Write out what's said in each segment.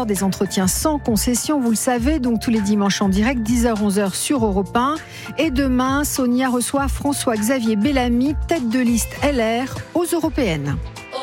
l'heure des entretiens sans concession, vous le savez, donc tous les dimanches en direct, 10h-11h sur Europe 1. Et demain, Sonia reçoit François-Xavier Bellamy, tête de liste LR aux européennes.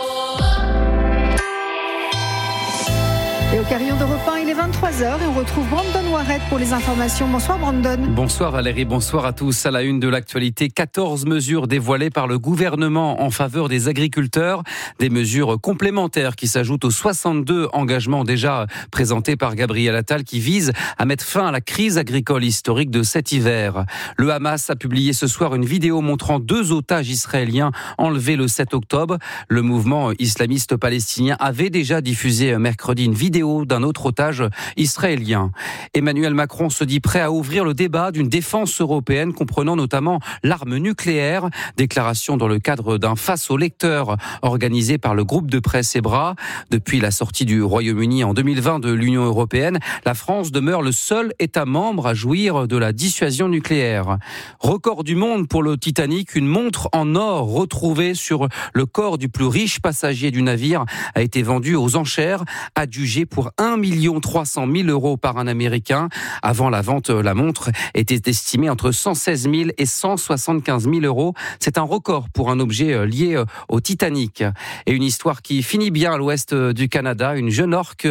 Et au carillon d'Europe 1, il est 23h et on retrouve Brandon Warrett pour les informations. Bonsoir Brandon. Bonsoir Valérie, bonsoir à tous. À la une de l'actualité, 14 mesures dévoilées par le gouvernement en faveur des agriculteurs. Des mesures complémentaires qui s'ajoutent aux 62 engagements déjà présentés par Gabriel Attal qui visent à mettre fin à la crise agricole historique de cet hiver. Le Hamas a publié ce soir une vidéo montrant 2 otages israéliens enlevés le 7 octobre. Le mouvement islamiste palestinien avait déjà diffusé mercredi une vidéo d'un autre otage israélien. Emmanuel Macron se dit prêt à ouvrir le débat d'une défense européenne comprenant notamment l'arme nucléaire. Déclaration dans le cadre d'un face aux lecteurs organisé par le groupe de presse EBRA. Depuis la sortie du Royaume-Uni en 2020 de l'Union européenne, la France demeure le seul État membre à jouir de la dissuasion nucléaire. Record du monde pour le Titanic, une montre en or retrouvée sur le corps du plus riche passager du navire a été vendue aux enchères, adjugée pour 1 300 000 € par un Américain. Avant la vente, la montre était estimée entre 116 000 et 175 000 €. C'est un record pour un objet lié au Titanic. Et une histoire qui finit bien à l'ouest du Canada. Une jeune orque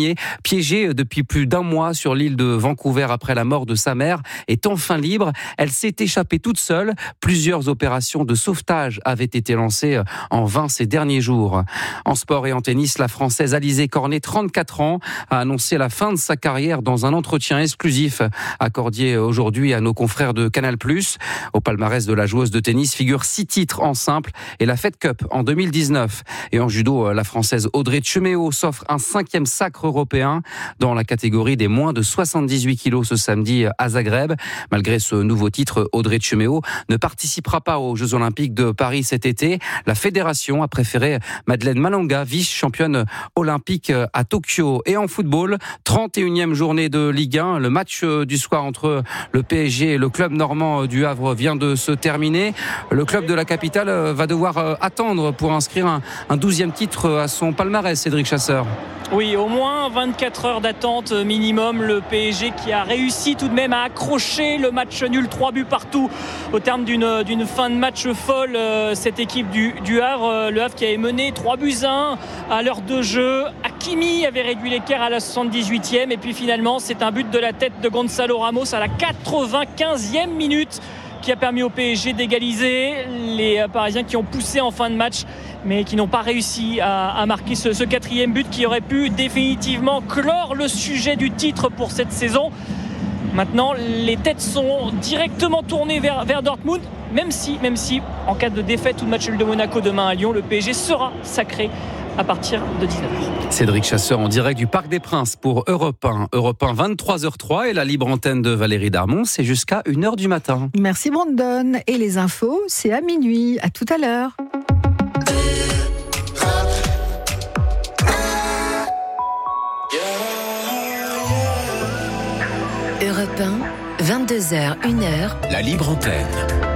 piégée depuis plus d'1 mois sur l'île de Vancouver après la mort de sa mère est enfin libre. Elle s'est échappée toute seule. Plusieurs opérations de sauvetage avaient été lancées en vain ces derniers jours. En sport et en tennis, la Française Alizé Cornet, 34 ans, a annoncé la fin de sa carrière dans un entretien exclusif accordé aujourd'hui à nos confrères de Canal+. Au palmarès de la joueuse de tennis figurent 6 titres en simple et la Fed Cup en 2019. Et en judo, la Française Audrey Tcheméo s'offre un 5e sacre européen dans la catégorie des moins de 78 kilos ce samedi à Zagreb. Malgré ce nouveau titre, Audrey Tcheméo ne participera pas aux Jeux Olympiques de Paris cet été. La fédération a préféré Madeleine Malanga, vice-championne olympique à Tokyo. Et en football, 31e journée de Ligue 1. Le match du soir entre le PSG et le club normand du Havre vient de se terminer. Le club de la capitale va devoir attendre pour inscrire un 12e titre à son palmarès, Cédric Chasseur. Oui, au moins 24 heures d'attente minimum. Le PSG qui a réussi tout de même à accrocher le match nul, 3 buts partout au terme d'une fin de match folle. Cette équipe du Havre, le Havre qui avait mené 3-1 à l'heure de jeu. Hakimi avait réduit l'écart à la 78e et puis finalement c'est un but de la tête de Gonzalo Ramos à la 95e minute qui a permis au PSG d'égaliser. Les Parisiens qui ont poussé en fin de match mais qui n'ont pas réussi à marquer ce 4e but qui aurait pu définitivement clore le sujet du titre pour cette saison. Maintenant, les têtes sont directement tournées vers Dortmund, même si, en cas de défaite ou de match nul de Monaco demain à Lyon, le PSG sera sacré à partir de 19h. Cédric Chasseur en direct du Parc des Princes pour Europe 1. Europe 1, 23h03 et la libre antenne de Valérie Darmon, c'est jusqu'à 1h du matin. Merci Brandon. Et les infos, c'est à minuit. À tout à l'heure. Europe 1, 22h, 1h. La libre antenne.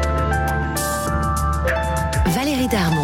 Valérie Darmon.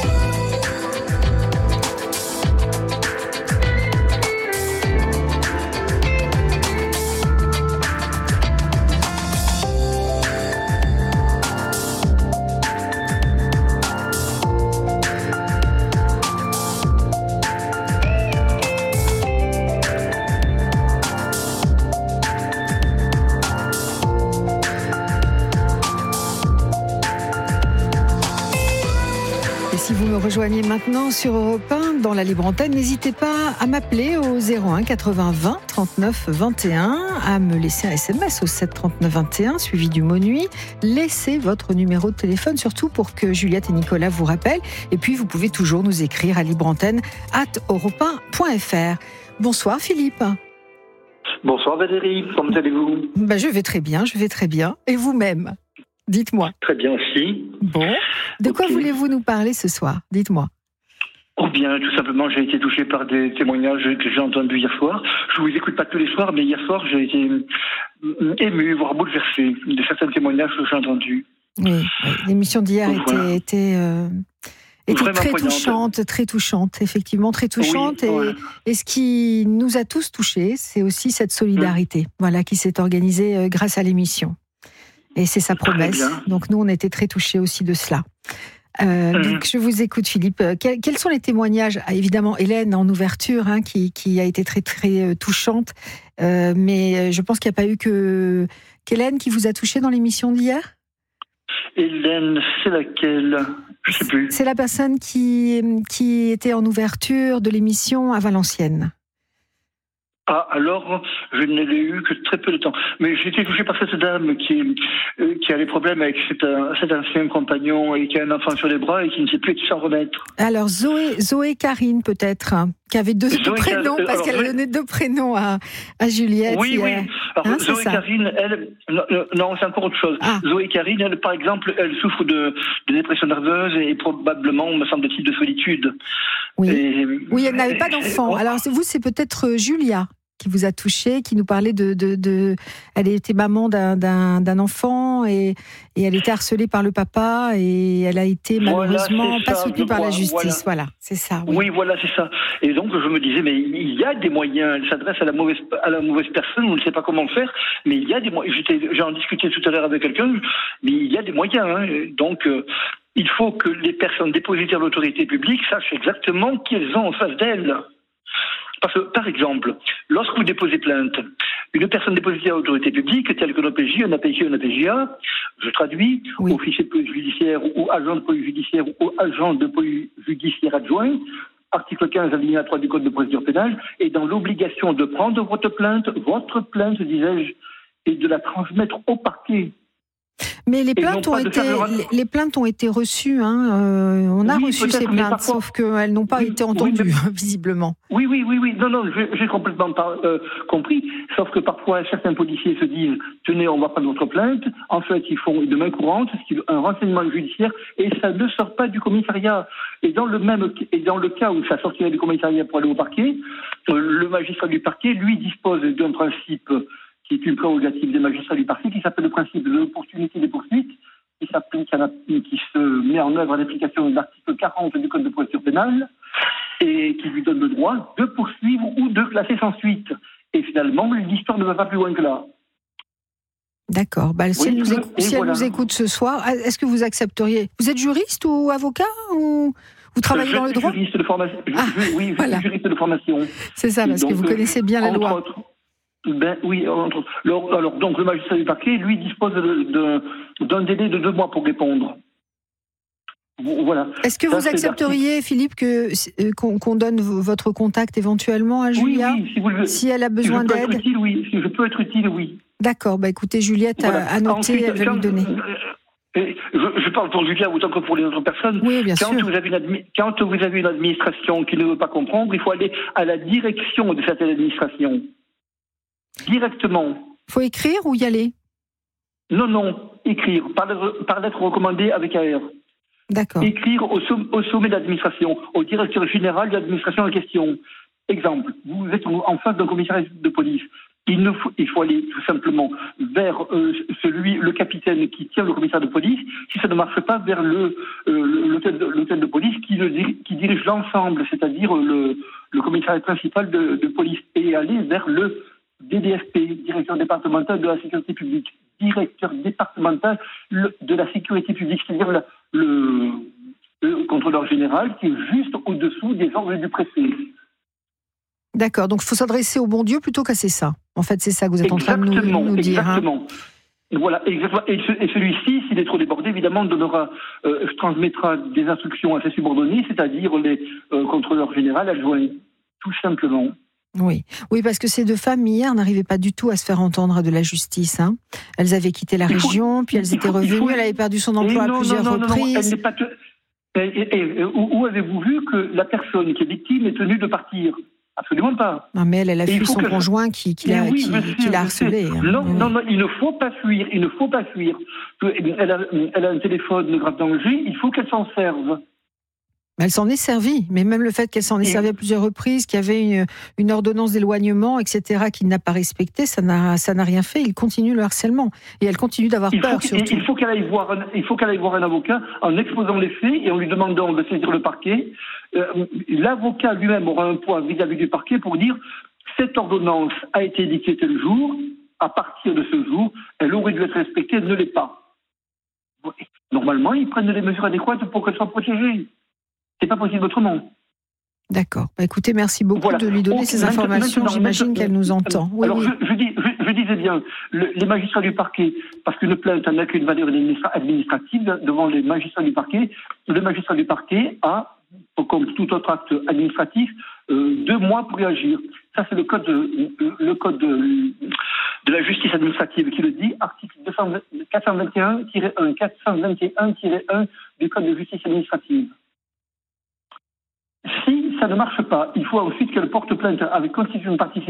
Si vous me rejoignez maintenant sur Europe 1 dans la libre antenne, n'hésitez pas à m'appeler au 01 80 20 39 21, à me laisser un SMS au 7 39 21 suivi du mot nuit. Laissez votre numéro de téléphone surtout pour que Juliette et Nicolas vous rappellent. Et puis vous pouvez toujours nous écrire à libreantenne@europe1.fr. Bonsoir Philippe. Bonsoir Valérie, comment allez-vous ? Je vais très bien. Et vous-même ? Dites-moi. Très bien aussi. Bon. De quoi voulez-vous nous parler ce soir ? Dites-moi. Oh bien, tout simplement, j'ai été touché par des témoignages que j'ai entendus hier soir. Je vous écoute pas tous les soirs, mais hier soir, j'ai été ému, voire bouleversé de certains témoignages que j'ai entendus. Oui. L'émission d'hier était très touchante, effectivement, très touchante. Oui, et ce qui nous a tous touchés, c'est aussi cette solidarité, qui s'est organisée grâce à l'émission. Et c'est sa promesse. Donc nous, on était très touchés aussi de cela. Donc je vous écoute, Philippe. Quels sont les témoignages ? Évidemment, Hélène en ouverture, qui a été très très touchante. Mais je pense qu'il n'y a pas eu qu'Hélène qui vous a touché dans l'émission d'hier. Hélène, c'est laquelle ? Je sais plus. C'est la personne qui était en ouverture de l'émission à Valenciennes. Ah, alors, je ne l'ai eu que très peu de temps. Mais j'ai été touché par cette dame qui a des problèmes avec cet ancien compagnon et qui a un enfant sur les bras et qui ne sait plus s'en remettre. Alors, Zoé Karine, peut-être, qui avait deux prénoms, parce qu'elle a donné 2 prénoms à Juliette. Oui. Alors, Zoé Karine, elle, non, c'est encore autre chose. Zoé Karine, elle, par exemple, elle souffre de dépression nerveuse et probablement, me semble-t-il, de solitude. Oui, elle n'avait pas d'enfant. Alors, vous, c'est peut-être Julia qui vous a touché, qui nous parlait elle était maman d'un enfant et elle était harcelée par le papa et elle a été malheureusement pas soutenue par la justice. Voilà, c'est ça. Oui, voilà, c'est ça. Et donc je me disais, mais il y a des moyens. Elle s'adresse à la mauvaise personne. On ne sait pas comment faire, mais il y a des moyens. J'en discutais tout à l'heure avec quelqu'un, mais il y a des moyens. Donc il faut que les personnes dépositaires de l'autorité publique sachent exactement qui elles ont en face d'elles. Parce que, par exemple, lorsque vous déposez plainte, une personne dépositaire à l'autorité publique, telle qu'un OPJ, un APJ, un APJA, je traduis, officier de police judiciaire ou agent de police judiciaire ou agent de police judiciaire adjoint, article 15, alinéa 3 du Code de procédure pénale, est dans l'obligation de prendre votre plainte, disais-je, et de la transmettre au parquet. Mais les plaintes ont été reçues. On a reçu ces plaintes, parfois, sauf qu'elles n'ont pas été entendues, visiblement. Oui. Non, j'ai complètement compris. Sauf que parfois, certains policiers se disent « Tenez, on va prendre votre plainte ». En fait, ils font de main courante un renseignement judiciaire et ça ne sort pas du commissariat. Et dans le cas où ça sortirait du commissariat pour aller au parquet, le magistrat du parquet, lui, dispose d'un principe qui est une prérogative des magistrats du parquet, qui s'appelle le principe de l'opportunité des poursuites, qui se met en œuvre à l'application de l'article 40 du Code de procédure pénale, et qui lui donne le droit de poursuivre ou de classer sans suite. Et finalement, l'histoire ne va pas plus loin que là. D'accord. Si elle nous écoute ce soir, est-ce que vous accepteriez ? Vous êtes juriste ou avocat ou vous travaillez dans le droit ? Je suis juriste de formation. Oui, je suis juriste de formation. C'est ça, parce que vous connaissez bien la loi. Oui, alors donc le magistrat du parquet, lui, dispose d'un délai de 2 mois pour répondre. Voilà. Est-ce que vous accepteriez, Philippe, qu'on donne votre contact éventuellement à Julia, si elle a besoin d'aide ? Si je peux être utile, oui. D'accord, écoutez, Juliette a noté, ensuite, elle va lui donner. Je parle pour Julia autant que pour les autres personnes. Oui, bien sûr. Quand vous avez une administration qui ne veut pas comprendre, il faut aller à la direction de cette administration. Directement. Il faut écrire ou y aller ? Non, écrire. Par lettre recommandée avec AR. D'accord. Écrire au sommet de l'administration, au directeur général de l'administration en question. Exemple, vous êtes en face d'un commissariat de police. Il faut aller tout simplement vers le capitaine qui tient le commissariat de police. Si ça ne marche pas, vers l'hôtel de police qui dirige l'ensemble, c'est-à-dire le commissariat principal de police, et aller vers le DDSP, directeur départemental de la sécurité publique, directeur départemental de la sécurité publique, c'est-à-dire le contrôleur général qui est juste au-dessous des ordres du préfet. D'accord, donc il faut s'adresser au bon Dieu plutôt qu'à c'est ça. En fait, c'est ça que vous êtes en train de nous dire. Exactement. Voilà, exactement. Et celui-ci, s'il est trop débordé, évidemment, transmettra des instructions à ses subordonnés, c'est-à-dire les contrôleurs généraux adjoints, tout simplement. Oui, parce que ces 2 femmes, hier, n'arrivaient pas du tout à se faire entendre de la justice. Elles avaient quitté la région, puis elles étaient revenues, elle avait perdu son emploi à plusieurs reprises. Où avez-vous vu que la personne qui est victime est tenue de partir ? Absolument pas. Non, mais elle a fui son conjoint qui l'a harcelée. Non, il ne faut pas fuir. Elle a un téléphone de grave danger, il faut qu'elle s'en serve. Mais elle s'en est servie, mais même le fait qu'elle s'en est servie à plusieurs reprises, qu'il y avait une ordonnance d'éloignement, etc., qu'il n'a pas respectée, ça n'a rien fait. Il continue le harcèlement. Et elle continue d'avoir peur, surtout. Il faut qu'elle aille voir un avocat en exposant les faits et en lui demandant de saisir le parquet. L'avocat lui-même aura un poids vis-à-vis du parquet pour dire cette ordonnance a été édictée tel jour, à partir de ce jour, elle aurait dû être respectée, elle ne l'est pas. Normalement, ils prennent les mesures adéquates pour qu'elle soit protégée. C'est pas possible autrement. D'accord. Écoutez, merci beaucoup de lui donner ces informations. J'imagine qu'elle nous entend. Oui, alors, je disais bien, les magistrats du parquet, parce qu'une plainte n'a qu'une valeur administrative devant les magistrats du parquet, le magistrat du parquet a, comme tout autre acte administratif, 2 mois pour réagir. Ça, c'est le code de la justice administrative qui le dit, article 421-1 du code de justice administrative. Si ça ne marche pas, il faut ensuite qu'elle porte plainte avec constitution de partie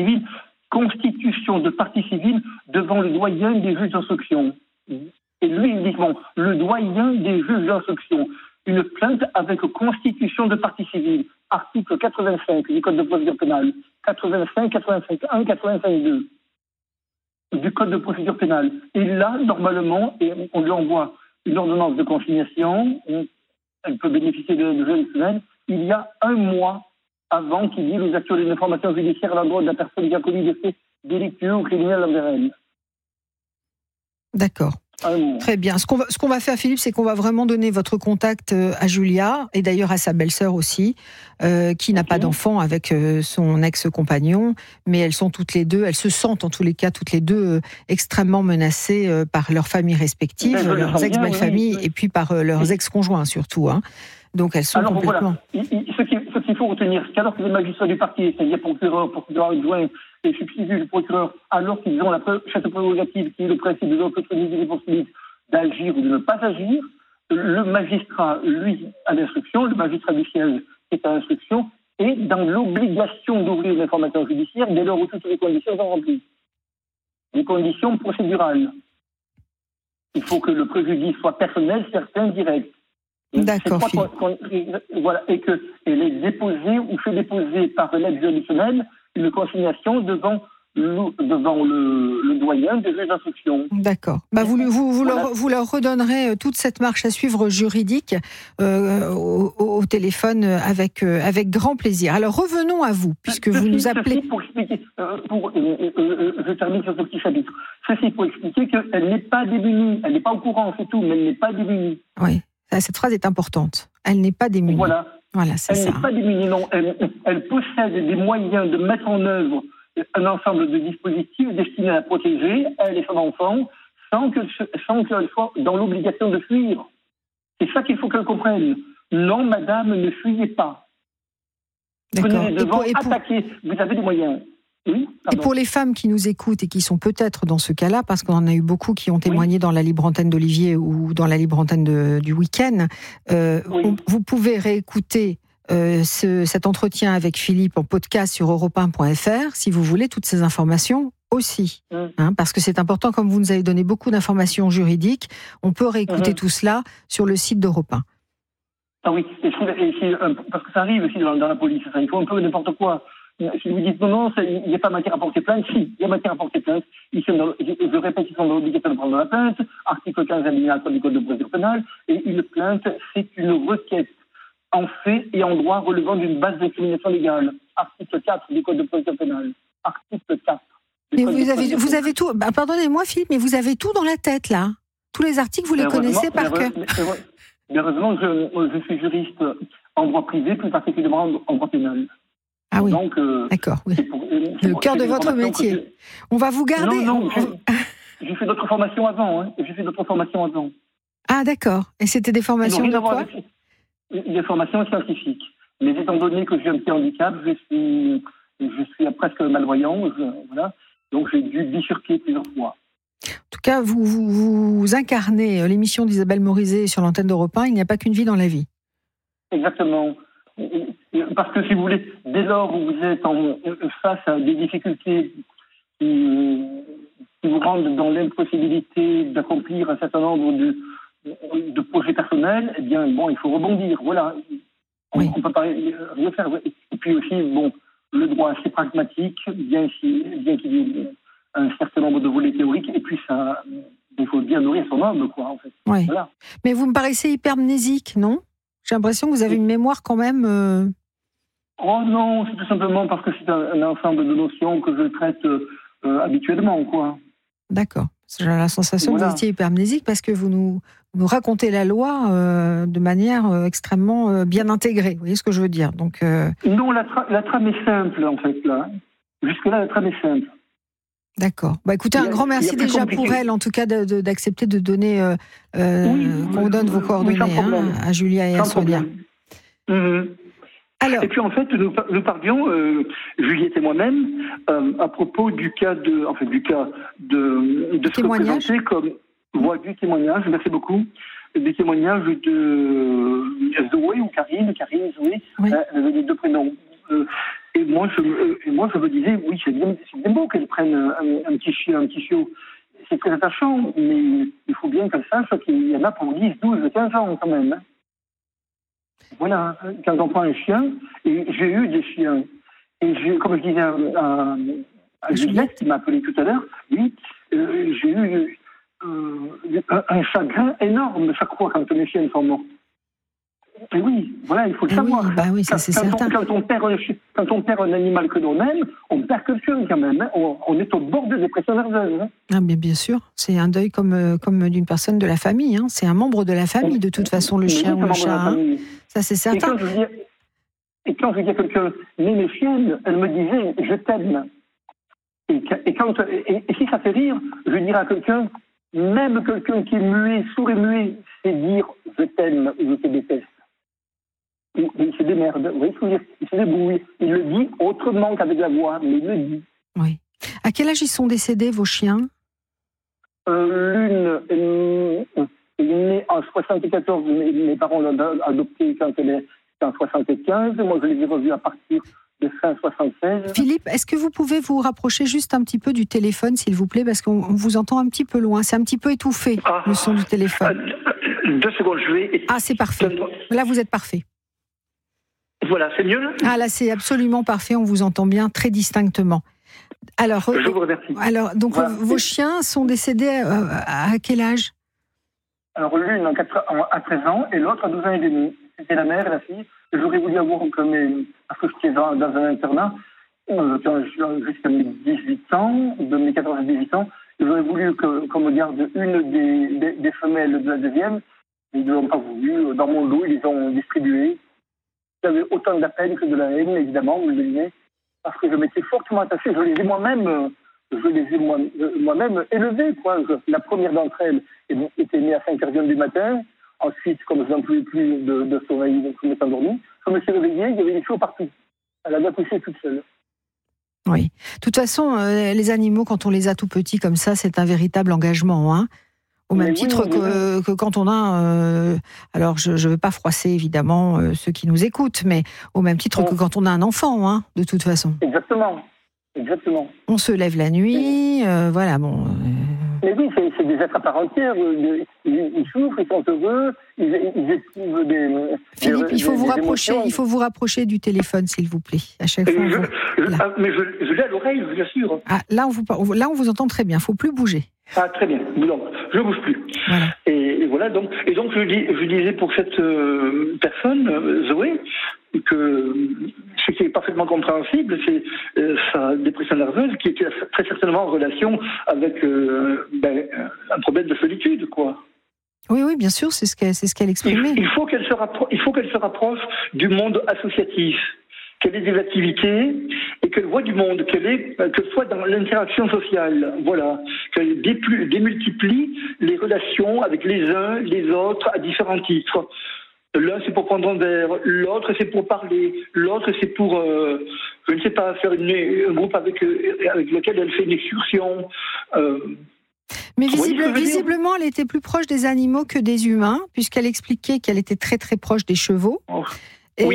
civile devant le doyen des juges d'instruction. Et lui, uniquement, le doyen des juges d'instruction. Une plainte avec constitution de partie civile. Article 85 du code de procédure pénale. 85, 85.1, 85.2 du code de procédure pénale. Et là, normalement, on lui envoie une ordonnance de consignation. Elle peut bénéficier de jeunes semaines. Il y a 1 mois avant qu'il y ait les actions d'une information judiciaire à l'endroit de la personne qui a commis des faits délictueux ou criminels envers elle. D'accord. Très bien. Ce qu'on va faire, Philippe, c'est qu'on va vraiment donner votre contact à Julia, et d'ailleurs à sa belle-sœur aussi, qui n'a pas d'enfant avec son ex-compagnon, mais elles sont toutes les deux, elles se sentent en tous les cas toutes les deux extrêmement menacées par leurs familles respectives, leurs ex-belles-familles, et puis par leurs ex-conjoints surtout. Donc elles sont complètement... Voilà. Ce qu'il faut retenir, c'est qu'alors que les magistrats du parquet, c'est-à-dire procureur adjoint et substitut du procureur, alors qu'ils ont cette prérogative qui est le principe de l'autonomie des poursuites d'agir ou de ne pas agir, le magistrat, lui, à l'instruction, le magistrat du siège qui est à l'instruction, est dans l'obligation d'ouvrir l'information judiciaire dès lors où toutes les conditions sont remplies. Les conditions procédurales. Il faut que le préjudice soit personnel, certain, direct. D'accord. Voilà, et qu'elle est déposée ou fait déposer par l'aide juridictionnelle une consignation devant le doyen des juges d'instruction. D'accord. Vous leur redonnerez toute cette marche à suivre juridique au téléphone avec grand plaisir. Alors revenons à vous, puisque vous nous appelez... Pour expliquer, je termine sur ce petit chapitre. Ceci pour expliquer qu'elle n'est pas démunie, elle n'est pas au courant, c'est tout, mais elle n'est pas démunie. Oui. Cette phrase est importante. Elle n'est pas démunie. Voilà, c'est ça. Elle n'est pas démunie, non. Elle possède des moyens de mettre en œuvre un ensemble de dispositifs destinés à la protéger, elle et son enfant, sans qu'elle soit dans l'obligation de fuir. C'est ça qu'il faut qu'elle comprenne. Non, madame, ne fuyez pas. Prenez les devants, attaquez. Vous avez des moyens. Oui, et pour les femmes qui nous écoutent et qui sont peut-être dans ce cas-là, parce qu'on en a eu beaucoup qui ont témoigné dans la libre antenne d'Olivier ou dans la libre antenne du week-end, vous pouvez réécouter cet entretien avec Philippe en podcast sur europe1.fr si vous voulez toutes ces informations aussi. Parce que c'est important, comme vous nous avez donné beaucoup d'informations juridiques, on peut réécouter tout cela sur le site d'Europe 1. Ah oui, parce que ça arrive aussi dans la police, il faut un peu n'importe quoi. Si vous dites non, il n'y a pas matière à porter plainte, si, il y a matière à porter plainte. Je répète, ils sont dans l'obligation de prendre la plainte, article 15 alinéa 3 du code de procédure pénale, et une plainte, c'est une requête en fait et en droit relevant d'une base d'incrimination légale. Article 4 du code de procédure pénale. Article 4. Mais vous avez tout, pardonnez-moi Philippe, mais vous avez tout dans la tête là. Tous les articles, vous les connaissez par cœur. Heureusement, je suis juriste en droit privé, plus particulièrement en droit pénal. Ah oui, donc, d'accord. Oui. Le cœur de votre métier. On va vous garder. Non, j'ai fait d'autres formations avant. Ah d'accord. Et c'était des formations de quoi ? Des formations scientifiques. Mais étant donné que j'ai un petit handicap, je suis presque malvoyant, voilà. Donc j'ai dû bifurquer plusieurs fois. En tout cas, vous incarnez l'émission d'Isabelle Morizet sur l'antenne d'Europe 1, il n'y a pas qu'une vie dans la vie. Exactement. Parce que si vous voulez, dès lors où vous êtes face à des difficultés qui vous rendent dans l'impossibilité d'accomplir un certain nombre de projets personnels, eh bien, bon, il faut rebondir. Voilà. Oui. On peut pas rien faire. Et puis aussi, le droit c'est pragmatique, bien qu'il y ait un certain nombre de volets théoriques, et puis ça, il faut bien nourrir son homme, quoi, en fait. Oui. Voilà. Mais vous me paraissez hypermnésique, non ? J'ai l'impression que vous avez une mémoire quand même... Oh non, c'est tout simplement parce que c'est un ensemble de notions que je traite habituellement, quoi. D'accord. J'ai la sensation que vous étiez hypermnésique parce que vous nous racontez la loi de manière extrêmement bien intégrée. Vous voyez ce que je veux dire ? Donc, Non, la trame est simple, en fait, là. Jusque-là, la trame est simple. D'accord. Écoutez, un grand merci déjà pour elle, en tout cas, d'accepter de donner, qu'on vous donne vos coordonnées à Julia et à Sonia. Alors, et puis en fait, nous parlions, Juliette et moi-même, à propos du cas de se représenter comme du témoignage. Merci beaucoup. Du témoignage de Zoé ou Karine, Zoé, oui. Les deux prénoms. Et moi, je me disais, oui, c'est bien beau qu'elle prenne un petit chien, un petit chiot. C'est très attachant, mais il faut bien qu'elle sache qu'il y en a pour 10, 12, 15 ans quand même. Voilà, quand on prend un chien, et j'ai eu des chiens, et comme je disais à Juliette, qui m'a appelé tout à l'heure, oui, j'ai eu un chagrin énorme chaque fois quand mes chiens sont morts. Et oui, voilà, il faut le savoir. Oui, ça c'est certain. Quand on perd un animal que l'on aime, on perd quelqu'un quand même. Hein. On est au bord de dépression nerveuse. Hein. Ah, bien sûr, c'est un deuil comme d'une personne de la famille. Hein. C'est un membre de la famille, de toute façon, le chien ou le chat. Hein. Ça c'est certain. Et quand je dis à quelqu'un, mais mes chiennes, elle me disait, je t'aime. Et si ça fait rire, je dirais à quelqu'un, même quelqu'un qui est muet, sourd et muet, c'est dire, je t'aime ou je te déteste. Il se démerde, vous voyez ce que je veux dire ? Il se débrouille. Il le dit autrement qu'avec la voix, mais il le dit. Oui. À quel âge ils sont décédés, vos chiens ? L'une est née en 74, mes parents l'ont adoptée quand elle est en 75. Moi, je les ai revus à partir de fin 76. Philippe, est-ce que vous pouvez vous rapprocher juste un petit peu du téléphone, s'il vous plaît ? Parce qu'on vous entend un petit peu loin. C'est un petit peu étouffé, le son du téléphone. 2 secondes, je vais... Ah, c'est parfait. Là, vous êtes parfait. Voilà, c'est mieux là ? Ah là, c'est absolument parfait, on vous entend bien très distinctement. Alors, je vous remercie. Alors, donc voilà. Vos chiens sont décédés à quel âge ? Alors l'une à 13 ans et l'autre à 12 ans et demi. C'était la mère et la fille. J'aurais voulu avoir parce que j'étais dans un internat jusqu'à mes 18 ans, de mes 14 et 18 ans, j'aurais voulu qu'on me garde une des femelles de la deuxième. Ils ne l'ont pas voulu. Dans mon lot, ils les ont distribuées. J'avais autant de la peine que de la haine, évidemment, vous le devinez, parce que je m'étais fortement attaché. Je les ai moi-même élevées, quoi. La première d'entre elles était née à 5h du matin. Ensuite, comme je n'en pouvais plus de sommeil, donc je m'étais endormi. Je me suis réveillé, il y avait des chiots partout. Elle avait accouché toute seule. Oui. De toute façon, les animaux, quand on les a tout petits comme ça, c'est un véritable engagement, hein. Au même titre que quand on a... alors, je ne veux pas froisser, évidemment, ceux qui nous écoutent, mais au même titre que quand on a un enfant, hein, de toute façon. Exactement. On se lève la nuit, voilà, bon... Mais oui, c'est des êtres à part entière. Ils souffrent, ils sont heureux, ils éprouvent des... Philippe, il faut vous rapprocher du téléphone, s'il vous plaît, à chaque fois. Mais je l'ai à l'oreille, bien sûr. Ah, là, on vous entend très bien, il ne faut plus bouger. Ah, très bien. Donc, je ne bouge plus. Voilà. Et voilà, donc je disais pour cette personne, Zoé, que ce qui est parfaitement compréhensible, c'est sa dépression nerveuse qui était très certainement en relation avec un problème de solitude, quoi. Oui, bien sûr, c'est ce qu'elle exprimait. Il faut qu'elle se rapproche du monde associatif, qu'elle ait des activités et qu'elle voit du monde, qu'elle soit dans l'interaction sociale, voilà, qu'elle démultiplie les relations avec les uns, les autres à différents titres. L'un, c'est pour prendre un verre, l'autre, c'est pour parler, l'autre, c'est pour, je ne sais pas, faire un groupe avec lequel elle fait une excursion. Mais visiblement, elle était plus proche des animaux que des humains, puisqu'elle expliquait qu'elle était très très proche des chevaux. Et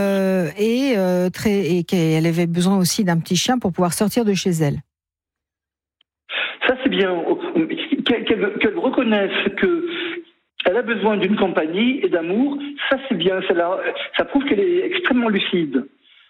qu'elle avait besoin aussi d'un petit chien pour pouvoir sortir de chez elle. Ça, c'est bien. Qu'elle reconnaisse Elle a besoin d'une compagnie et d'amour. Ça, c'est bien. Ça prouve qu'elle est extrêmement lucide.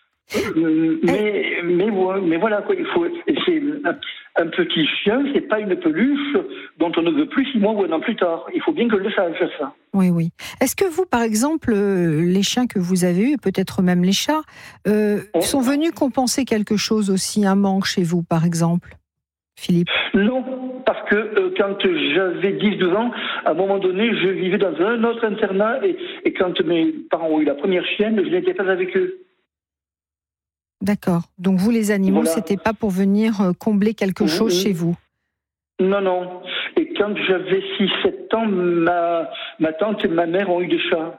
Mais voilà quoi. C'est un petit chien. C'est pas une peluche dont on ne veut plus 6 mois ou 1 an plus tard. Il faut bien que je le sache ça. Oui. Est-ce que vous, par exemple, les chiens que vous avez eus, peut-être même les chats, sont venus compenser quelque chose aussi, un manque chez vous, par exemple, Philippe? Non, parce que quand j'avais 10-12 ans, à un moment donné, je vivais dans un autre internat et quand mes parents ont eu la première chienne, je n'étais pas avec eux. D'accord. Donc vous, les animaux, c'était pas pour venir combler quelque chose chez vous? Non. Et quand j'avais 6-7 ans, ma tante et ma mère ont eu des chats.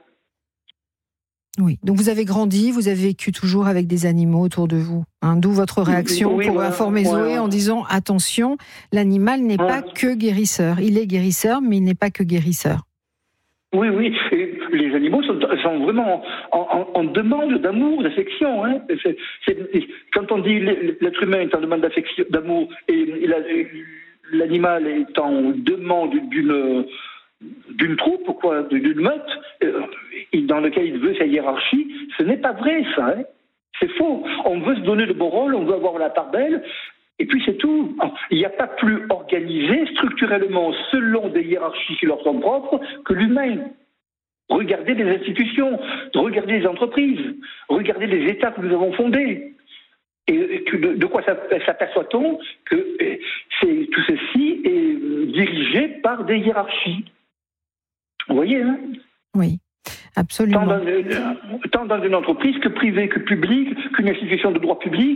Oui. Donc vous avez grandi, vous avez vécu toujours avec des animaux autour de vous. D'où votre réaction pour informer Zoé en disant attention, l'animal n'est pas que guérisseur. Il est guérisseur, mais il n'est pas que guérisseur. Oui. Et les animaux sont vraiment en demande d'amour, d'affection. Hein. Quand on dit l'être humain est en demande d'affection, d'amour, et l'animal est en demande d'une troupe, d'une meute, dans laquelle il veut sa hiérarchie, ce n'est pas vrai, ça. Hein. C'est faux. On veut se donner le bon rôle, on veut avoir la part belle, et puis c'est tout. Il n'y a pas plus organisé structurellement selon des hiérarchies qui leur sont propres que l'humain. Regardez les institutions, regardez les entreprises, regardez les États que nous avons fondés. Et de quoi s'aperçoit-on que tout ceci est dirigé par des hiérarchies. Vous voyez, hein? Oui, absolument. Tant dans une entreprise que privée, que publique, qu'une institution de droit public,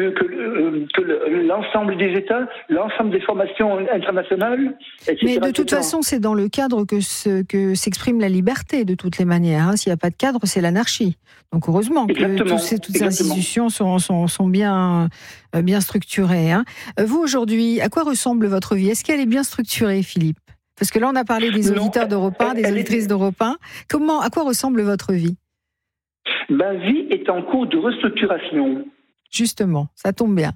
que l'ensemble des États, l'ensemble des formations internationales, etc. Mais de toute façon, c'est dans le cadre que s'exprime la liberté, de toutes les manières. Hein. S'il n'y a pas de cadre, c'est l'anarchie. Donc heureusement que toutes ces institutions sont bien structurées. Hein. Vous, aujourd'hui, à quoi ressemble votre vie? Est-ce qu'elle est bien structurée, Philippe? Parce que là, on a parlé des auditeurs d'Europe 1, des auditrices d'Europe 1. À quoi ressemble votre vie? Ma vie est en cours de restructuration. Justement, ça tombe bien.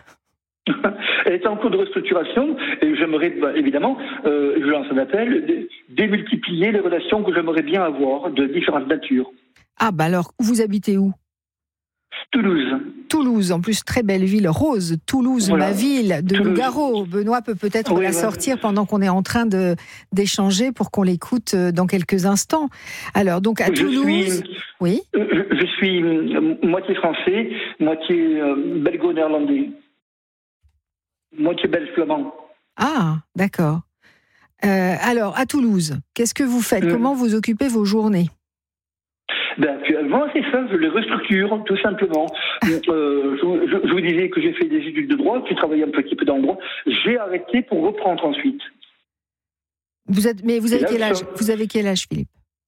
Elle est en cours de restructuration et j'aimerais, évidemment, je lance un appel, démultiplier les relations que j'aimerais bien avoir de différentes natures. Alors, vous habitez où? Toulouse, en plus très belle ville, Rose, Toulouse, voilà. Ma ville de Nougaro. Benoît peut peut-être la sortir pendant qu'on est en train d'échanger pour qu'on l'écoute dans quelques instants. Alors, donc à Toulouse... Je suis moitié français, moitié belgo-néerlandais, moitié belge-flamand. Ah, d'accord. Alors, à Toulouse, qu'est-ce que vous faites? Comment vous occupez vos journées? Actuellement, c'est ça, je les restructure, tout simplement. Je vous disais que j'ai fait des études de droit, j'ai travaillé un petit peu dans le droit. J'ai arrêté pour reprendre ensuite. Vous avez quel âge, Philippe?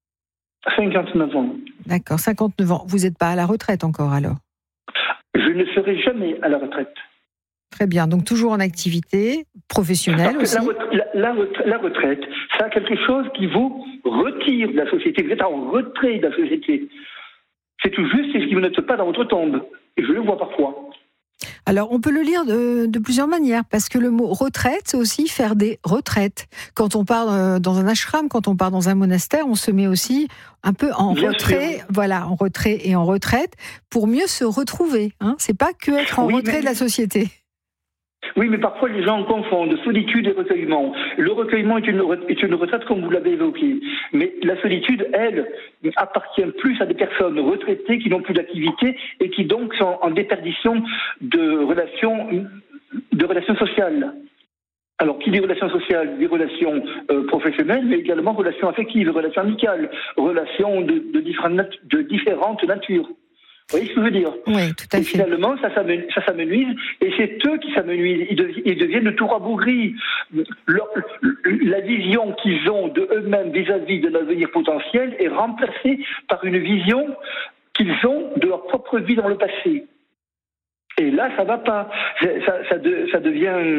59 ans. D'accord, 59 ans. Vous n'êtes pas à la retraite encore, alors? Je ne serai jamais à la retraite. Très bien, donc toujours en activité professionnelle aussi. La retraite, ça a quelque chose qui vous retire de la société. Vous êtes en retrait de la société. C'est tout juste ce qui vous n'êtes pas dans votre tombe. Et je le vois parfois. Alors, on peut le lire de plusieurs manières, parce que le mot retraite, c'est aussi faire des retraites. Quand on part dans un ashram, quand on part dans un monastère, on se met aussi un peu en retrait, en retrait et en retraite, pour mieux se retrouver. Hein. C'est pas que être en retrait de la société. Oui, mais parfois les gens confondent solitude et recueillement. Le recueillement est une retraite comme vous l'avez évoqué. Mais la solitude, elle, appartient plus à des personnes retraitées qui n'ont plus d'activité et qui donc sont en déperdition de relations sociales. Alors, qui dit relations sociales, dit relations professionnelles, mais également relations affectives, relations amicales, relations de différentes natures. Vous voyez ce que je veux dire? Oui, tout à fait. Et finalement, ça s'amenuise, et c'est eux qui s'amenuisent. Ils deviennent tout rabougris. La vision qu'ils ont de eux-mêmes vis-à-vis de l'avenir potentiel est remplacée par une vision qu'ils ont de leur propre vie dans le passé. Et là, ça va pas. Ça devient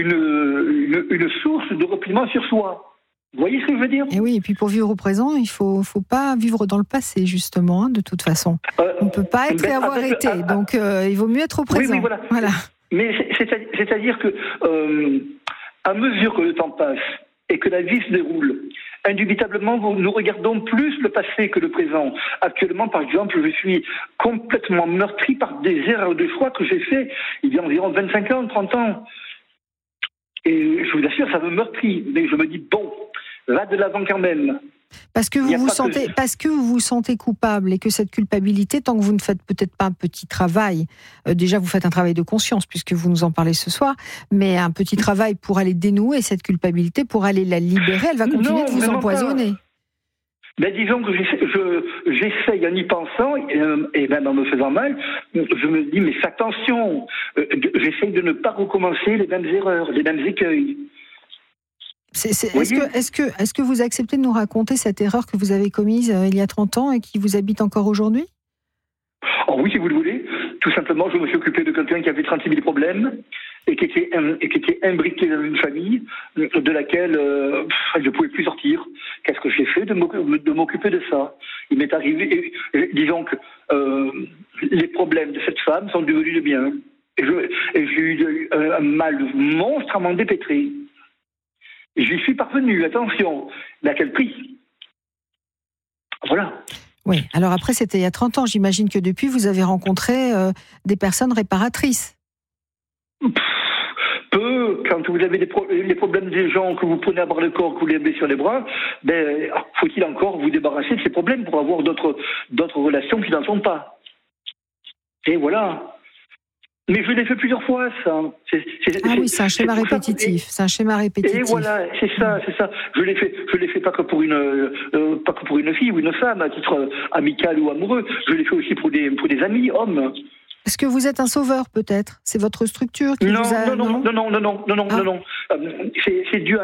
une source de repliement sur soi. Vous voyez ce que je veux dire? Et oui, et puis pour vivre au présent, il faut pas vivre dans le passé, justement, de toute façon. On ne peut pas être et avoir été, donc il vaut mieux être au présent. Oui, voilà. Mais c'est-à-dire que, à mesure que le temps passe et que la vie se déroule, indubitablement, nous regardons plus le passé que le présent. Actuellement, par exemple, je suis complètement meurtri par des erreurs de choix que j'ai fait il y a environ 25 ans, 30 ans. Et je vous assure, ça me meurtrit. Mais je me dis, bon, va de l'avant quand même. Parce que vous vous sentez coupable et que cette culpabilité, tant que vous ne faites peut-être pas un petit travail, déjà vous faites un travail de conscience puisque vous nous en parlez ce soir, mais un petit travail pour aller dénouer cette culpabilité, pour aller la libérer, elle va continuer de vous empoisonner. Ben disons que j'essaye en y pensant, et même en me faisant mal, je me dis, mais attention, j'essaye de ne pas recommencer les mêmes erreurs, les mêmes écueils. Est-ce que vous acceptez de nous raconter cette erreur que vous avez commise il y a 30 ans et qui vous habite encore aujourd'hui ? Oh oui, si vous le voulez. Tout simplement, je me suis occupé de quelqu'un qui avait 36 000 problèmes et qui était imbriqué dans une famille de laquelle je ne pouvais plus sortir. Qu'est-ce que j'ai fait de m'occuper de ça ? Il m'est arrivé, disons que les problèmes de cette femme sont devenus les miens. Et j'ai eu un mal monstre à m'en dépêtrer. J'y suis parvenu, attention, mais à quel prix ? Voilà. Oui, alors après c'était il y a 30 ans, j'imagine que depuis vous avez rencontré des personnes réparatrices. Peu, quand vous avez les problèmes des gens que vous prenez à bras le corps, que vous les mettez sur les bras, faut-il encore vous débarrasser de ces problèmes pour avoir d'autres relations qui n'en sont pas. Et voilà. Mais je l'ai fait plusieurs fois, ça. C'est un schéma répétitif. C'est un schéma répétitif. Et voilà, c'est ça. Je l'ai fait pas que pour une fille ou une femme à titre amical ou amoureux. Je l'ai fait aussi pour des amis hommes. Est-ce que vous êtes un sauveur, peut-être ? C'est votre structure qui vous a... Non. C'est dû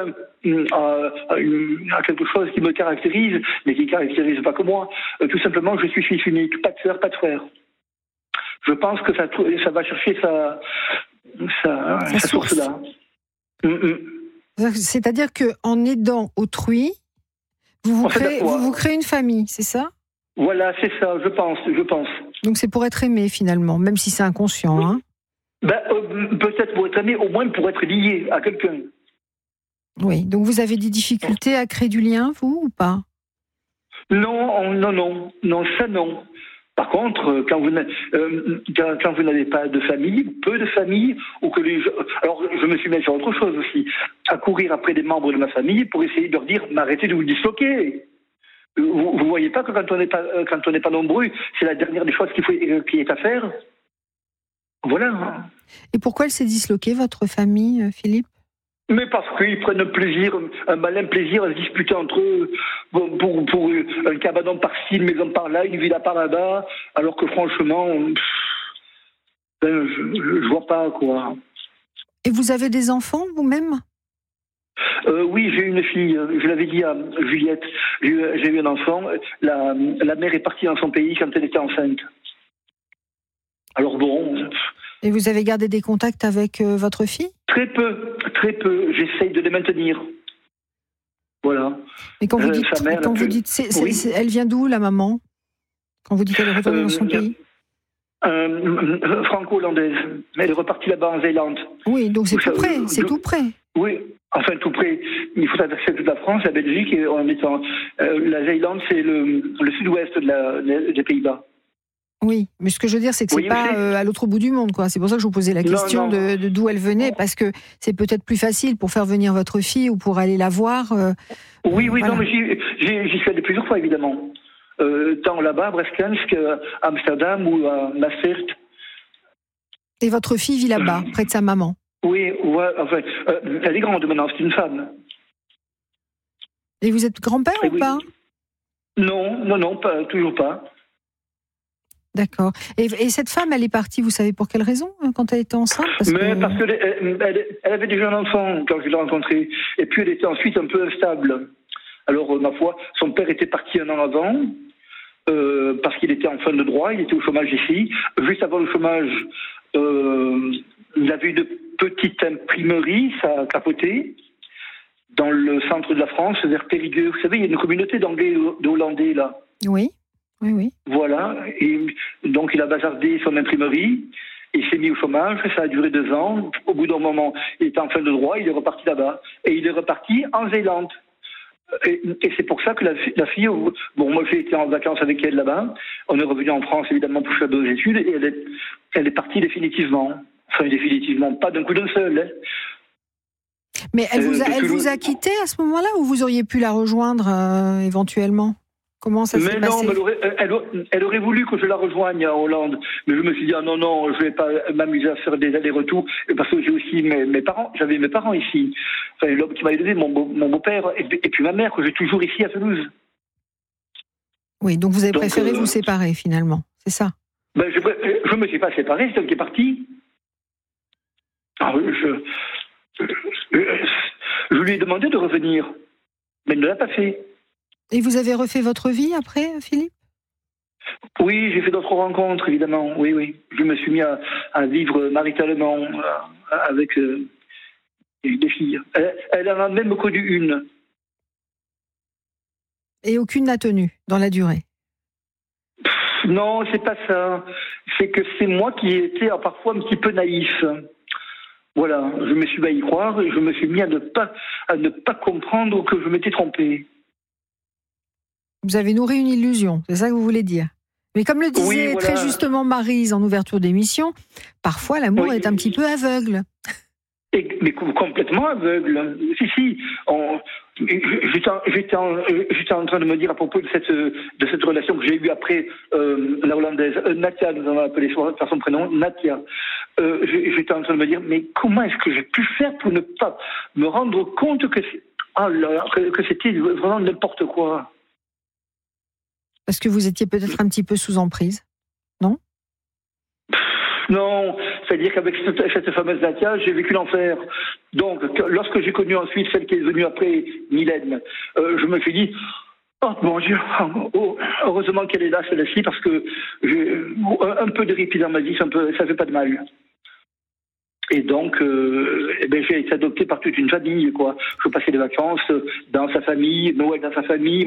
à quelque chose qui me caractérise, mais qui ne caractérise pas que moi. Tout simplement, je suis fils unique, pas de sœur, pas de frère. Je pense que ça va chercher sa source là. C'est-à-dire qu'en aidant autrui, vous créez une famille, c'est ça ? Voilà, c'est ça, je pense. Donc c'est pour être aimé finalement, même si c'est inconscient. Hein ? Peut-être pour être aimé, au moins pour être lié à quelqu'un. Oui, donc vous avez des difficultés à créer du lien, vous, ou pas ? Non, ça non. Par contre, quand vous n'avez pas de famille, peu de famille, ou que les gens... Alors, je me suis mis sur autre chose aussi, à courir après des membres de ma famille pour essayer de leur dire « arrêtez de vous disloquer ». Vous voyez pas que quand on n'est pas nombreux, c'est la dernière des choses qui est à faire. Voilà. Et pourquoi elle s'est disloquée, votre famille, Philippe ? Mais parce qu'ils prennent un malin plaisir à se disputer entre eux pour un cabanon par-ci, une maison par-là, une villa par-là-bas, alors que franchement, je vois pas quoi. Et vous avez des enfants vous-même ? Oui, j'ai une fille, je l'avais dit à Juliette, j'ai eu un enfant, la mère est partie dans son pays quand elle était enceinte. Alors bon... Et vous avez gardé des contacts avec votre fille ? Très peu. J'essaye de les maintenir. Voilà. Mais quand vous dites, elle vient d'où, la maman ? Quand vous dites qu'elle est retournée dans son pays ? Franco-hollandaise. Mais elle est repartie là-bas en Zélande. Oui, donc c'est tout près. Oui, enfin tout près. Il faut traverser toute la France, la Belgique, et la Zélande, c'est le sud-ouest des Pays-Bas. Oui, mais ce que je veux dire, c'est que c'est pas à l'autre bout du monde, quoi. C'est pour ça que je vous posais la question de d'où elle venait, parce que c'est peut-être plus facile pour faire venir votre fille ou pour aller la voir. Oui, voilà. Non, mais j'y suis allé plusieurs fois, évidemment. Tant là-bas, à Braskansk, à Amsterdam ou à Maastricht. Et votre fille vit là-bas, près de sa maman ? Oui, enfin, elle est grande maintenant, c'est une femme. Et vous êtes grand-père ou pas ? Non, toujours pas. D'accord. Et cette femme, elle est partie, vous savez pour quelle raison, quand elle était enceinte ? Parce qu'elle avait déjà un enfant quand je l'ai rencontrée. Et puis elle était ensuite un peu instable. Alors, ma foi, son père était parti un an avant, parce qu'il était en fin de droit, il était au chômage ici. Juste avant le chômage, il avait une petite imprimerie, ça a capoté, dans le centre de la France, vers Périgueux. Vous savez, il y a une communauté d'Anglais et de Hollandais, là. Oui. Voilà, et donc il a bazardé son imprimerie, il s'est mis au chômage, ça a duré 2 ans, au bout d'un moment, il était en fin de droit, il est reparti là-bas, et il est reparti en Zélande, Et c'est pour ça que la fille, bon, moi j'ai été en vacances avec elle là-bas, on est revenu en France évidemment pour faire nos études, et elle est partie définitivement. Enfin, définitivement, pas d'un coup d'un seul. Hein. Mais elle vous a quitté à ce moment-là, ou vous auriez pu la rejoindre éventuellement ? Comment ça s'est passé ? Mais non, elle aurait voulu que je la rejoigne en Hollande. Mais je me suis dit, non, je vais pas m'amuser à faire des allers-retours. Parce que j'ai aussi mes parents, j'avais mes parents ici. Enfin, l'homme qui m'a élevé, mon beau-père, et puis ma mère, que j'ai toujours ici à Toulouse. Oui, donc vous avez préféré vous séparer finalement, c'est ça ? Je me suis pas séparé, c'est elle qui est partie. Je lui ai demandé de revenir, mais elle ne l'a pas fait. Et vous avez refait votre vie après, Philippe ? Oui, j'ai fait d'autres rencontres, évidemment. Oui. Je me suis mis à vivre maritalement avec des filles. Elle en a même connu une. Et aucune n'a tenu dans la durée ? Non, c'est pas ça. C'est que c'est moi qui étais parfois un petit peu naïf. Voilà, je me suis mis à y croire et je me suis mis à ne pas comprendre que je m'étais trompé. Vous avez nourri une illusion, c'est ça que vous voulez dire ? Mais comme le disait très justement Maryse en ouverture d'émission, parfois l'amour est un petit peu aveugle. Mais complètement aveugle. Si. J'étais en train de me dire à propos de cette relation que j'ai eue après la Hollandaise, Natia, nous allons appeler par son prénom, Natia. J'étais en train de me dire, mais comment est-ce que j'ai pu faire pour ne pas me rendre compte que c'était vraiment n'importe quoi. Parce que vous étiez peut-être un petit peu sous emprise, non ? Non, c'est-à-dire qu'avec cette fameuse Natia, j'ai vécu l'enfer. Donc, lorsque j'ai connu ensuite celle qui est venue après, Mylène, je me suis dit, oh mon Dieu, heureusement qu'elle est là, celle-ci, parce que un peu de répit dans ma vie, ça fait pas de mal. Et donc, j'ai été adopté par toute une famille, quoi. Je passais des vacances dans sa famille, Noël dans sa famille,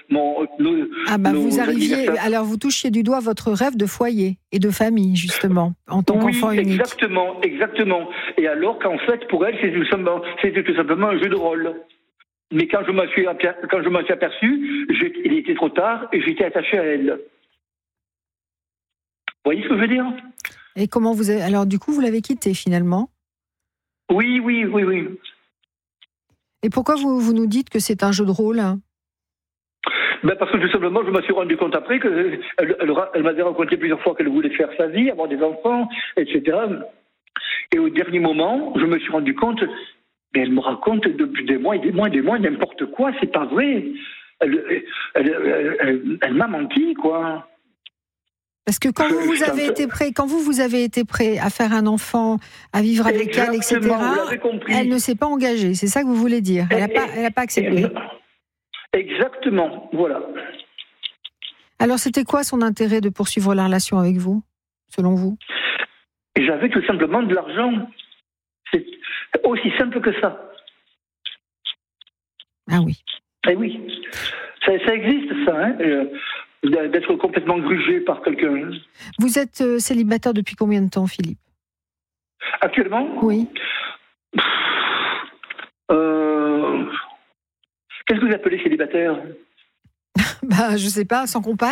vous arriviez, alors vous touchiez du doigt votre rêve de foyer et de famille, justement, en tant qu'enfant unique. Exactement. Et alors qu'en fait, pour elle, c'était tout simplement un jeu de rôle. Mais quand je m'en suis aperçu, il était trop tard et j'étais attaché à elle. Vous voyez ce que je veux dire ? Et comment alors du coup, vous l'avez quitté finalement ? Oui. Et pourquoi vous nous dites que c'est un jeu de rôle ? Parce que tout simplement, je me suis rendu compte après qu'elle m'avait raconté plusieurs fois qu'elle voulait faire sa vie, avoir des enfants, etc. Et au dernier moment, je me suis rendu compte, mais elle me raconte depuis des mois, n'importe quoi, c'est pas vrai. Elle m'a menti, quoi. Parce que quand vous avez été prêt à faire un enfant, à vivre avec elle, etc., elle ne s'est pas engagée. C'est ça que vous voulez dire ? Elle n'a pas accepté. Exactement, voilà. Alors, c'était quoi son intérêt de poursuivre la relation avec vous, selon vous ? J'avais tout simplement de l'argent. C'est aussi simple que ça. Ah oui. Eh oui. Ça existe, ça, hein, d'être complètement grugé par quelqu'un. Vous êtes célibataire depuis combien de temps, Philippe ? Actuellement ? Oui. Qu'est-ce que vous appelez célibataire ? Je sais pas, sans compagne ?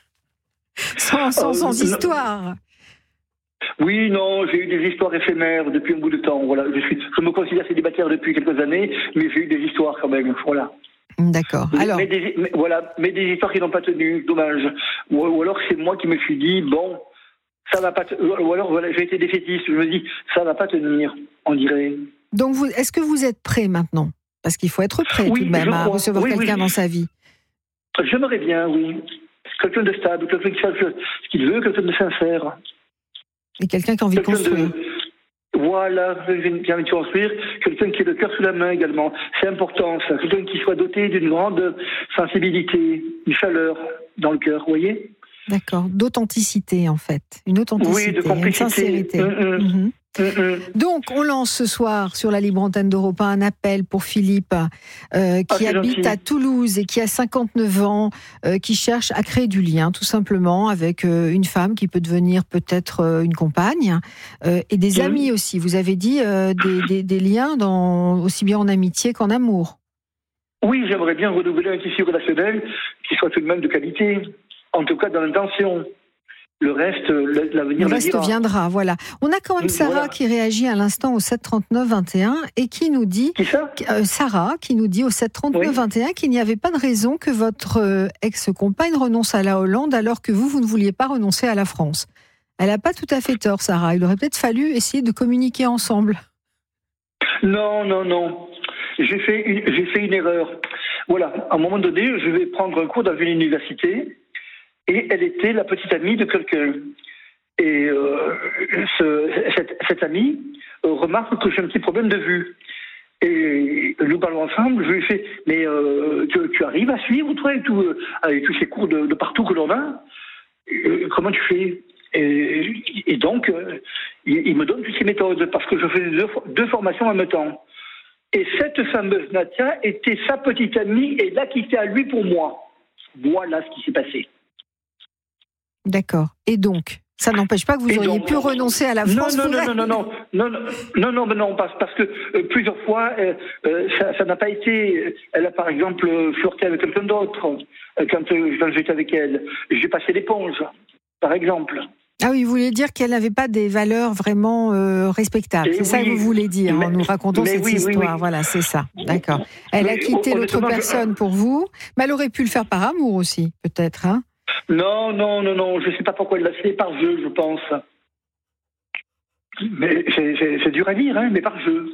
Sans histoire ? Oui, non, j'ai eu des histoires éphémères depuis un bout de temps. Voilà, je me considère célibataire depuis quelques années, mais j'ai eu des histoires quand même. Voilà. D'accord. Alors, mais des histoires qui n'ont pas tenu, dommage. Ou alors c'est moi qui me suis dit bon, ça va pas. Ou alors voilà, j'ai été défaitiste. Je me dis ça va pas tenir, on dirait. Donc est-ce que vous êtes prêt maintenant ? Parce qu'il faut être prêt tout de même à recevoir quelqu'un dans sa vie. J'aimerais bien, oui. Quelqu'un de stable, quelqu'un qui fait ce qu'il veut, quelqu'un de sincère. Et quelqu'un qui a envie de construire. Voilà, qui a envie de construire. Quelqu'un qui ait le cœur sous la main également. C'est important, ça. Quelqu'un qui soit doté d'une grande sensibilité, une chaleur dans le cœur, vous voyez ? D'accord, d'authenticité en fait. Une authenticité, oui, de complicité. Une sincérité. Donc, on lance ce soir sur la libre antenne d'Europe 1 un appel pour Philippe qui habite à Toulouse et qui a 59 ans, qui cherche à créer du lien tout simplement avec une femme qui peut devenir peut-être une compagne et des amis aussi. Vous avez dit des liens aussi bien en amitié qu'en amour. Oui, j'aimerais bien renouveler un tissu relationnel qui soit tout de même de qualité, en tout cas dans l'intention. Le reste, l'avenir le reste viendra, voilà. On a quand même Sarah qui réagit à l'instant au 739-21 et qui nous dit... Qui ça ? Sarah qui nous dit au 739-21 qu'il n'y avait pas de raison que votre ex-compagne renonce à la Hollande alors que vous ne vouliez pas renoncer à la France. Elle n'a pas tout à fait tort, Sarah. Il aurait peut-être fallu essayer de communiquer ensemble. Non. J'ai fait une erreur. Voilà, à un moment donné, je vais prendre un cours dans une université et elle était la petite amie de quelqu'un. Et cette amie remarque que j'ai un petit problème de vue. Et nous parlons ensemble, je lui fais « Mais tu arrives à suivre, toi, avec tous ces cours de partout que l'on a ? Comment tu fais ?» Et donc, il me donne toutes ces méthodes, parce que je faisais deux formations en même temps. Et cette fameuse Nadia était sa petite amie et l'a quittée à lui pour moi. Voilà ce qui s'est passé. D'accord. Et donc, ça n'empêche pas que vous auriez pu renoncer à la France. Non, parce que plusieurs fois, ça n'a pas été... Elle a par exemple flirté avec quelqu'un d'autre quand j'étais avec elle. J'ai passé l'éponge, par exemple. Ah oui, vous voulez dire qu'elle n'avait pas des valeurs vraiment respectables. C'est ça que vous voulez dire en nous racontant cette histoire. Oui. Voilà, c'est ça. D'accord. Elle a quitté l'autre personne pour vous, mais elle aurait pu le faire par amour aussi, peut-être, hein ? Non, je ne sais pas pourquoi elle l'a fait, par jeu, je pense. Mais c'est dur à dire, hein, mais par jeu.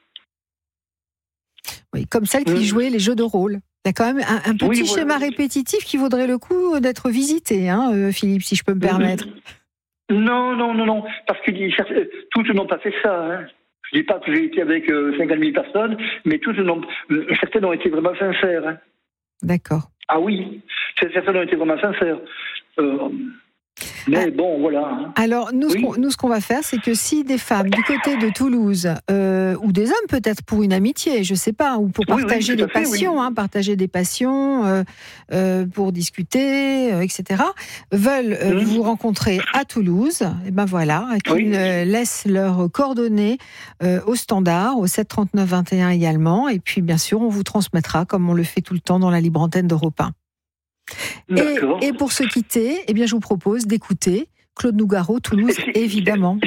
Oui, comme celle qui jouait les jeux de rôle. Il y a quand même un petit schéma répétitif qui vaudrait le coup d'être visité, hein, Philippe, si je peux me permettre. Non, parce que toutes n'ont pas fait ça. Hein. Je ne dis pas que j'ai été avec 50 000 personnes, mais certaines ont été vraiment sincères. Hein. D'accord. Ah oui, certaines ont été vraiment sincères. Mais bon, voilà. Alors, nous, ce qu'on va faire, c'est que si des femmes du côté de Toulouse, ou des hommes peut-être pour une amitié, je ne sais pas, ou pour partager des passions, partager des passions, pour discuter, etc., veulent vous rencontrer à Toulouse, et ben voilà, qu'ils laissent leurs coordonnées au standard, au 739-21 également, et puis bien sûr, on vous transmettra, comme on le fait tout le temps dans la libre antenne d'Europe 1. Et pour se quitter, eh bien, je vous propose d'écouter Claude Nougaro, Toulouse, évidemment.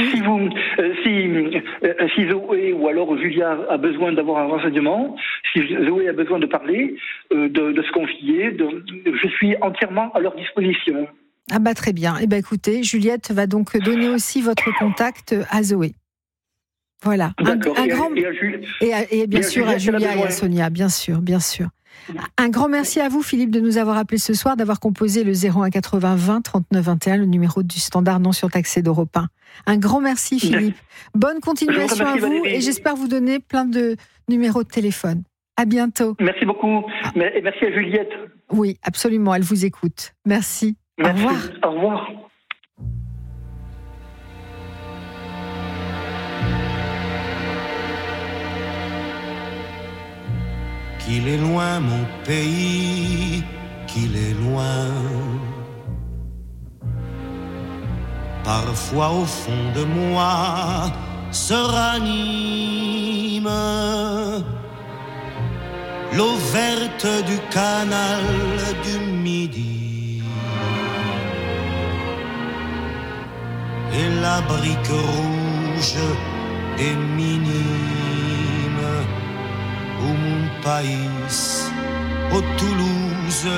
Si Zoé ou alors Julia a besoin d'avoir un renseignement, si Zoé a besoin de parler, de se confier, je suis entièrement à leur disposition. Ah bah très bien. Eh ben écoutez, Juliette va donc donner aussi votre contact à Zoé. Voilà. Et bien sûr à Julia et à Sonia, bien sûr. Un grand merci à vous, Philippe, de nous avoir appelés ce soir, d'avoir composé le 01 80 20 39 21, le numéro du standard non surtaxé d'Europe 1. Un grand merci, Philippe. Bonne continuation à vous et j'espère vous donner plein de numéros de téléphone. À bientôt. Merci beaucoup. Et merci à Juliette. Oui, absolument, elle vous écoute. Merci. Au revoir. Au revoir. Qu'il est loin mon pays, qu'il est loin. Parfois au fond de moi se ranime l'eau verte du canal du Midi et la brique rouge des minimes. Au mon pays, au Toulouse,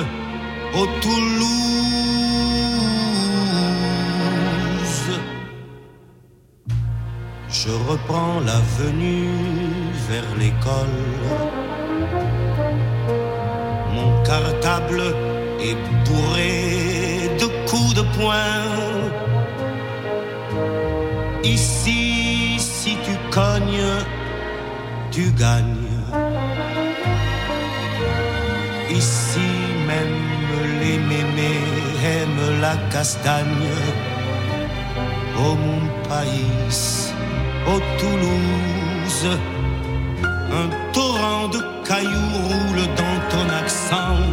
Je reprends l'avenue vers l'école. Mon cartable est bourré de coups de poing. Ici, si tu cognes, tu gagnes. Ici même les mémés aiment la castagne. Oh mon pays, oh Toulouse, un torrent de cailloux roule dans ton accent.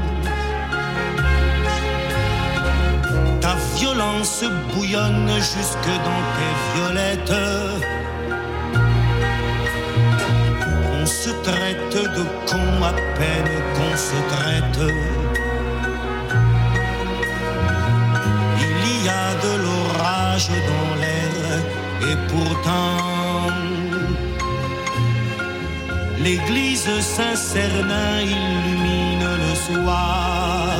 Ta violence bouillonne jusque dans tes violettes. On se traite de con à peine qu'on se traite. Il y a de l'orage dans l'air et pourtant l'église Saint-Cernin illumine le soir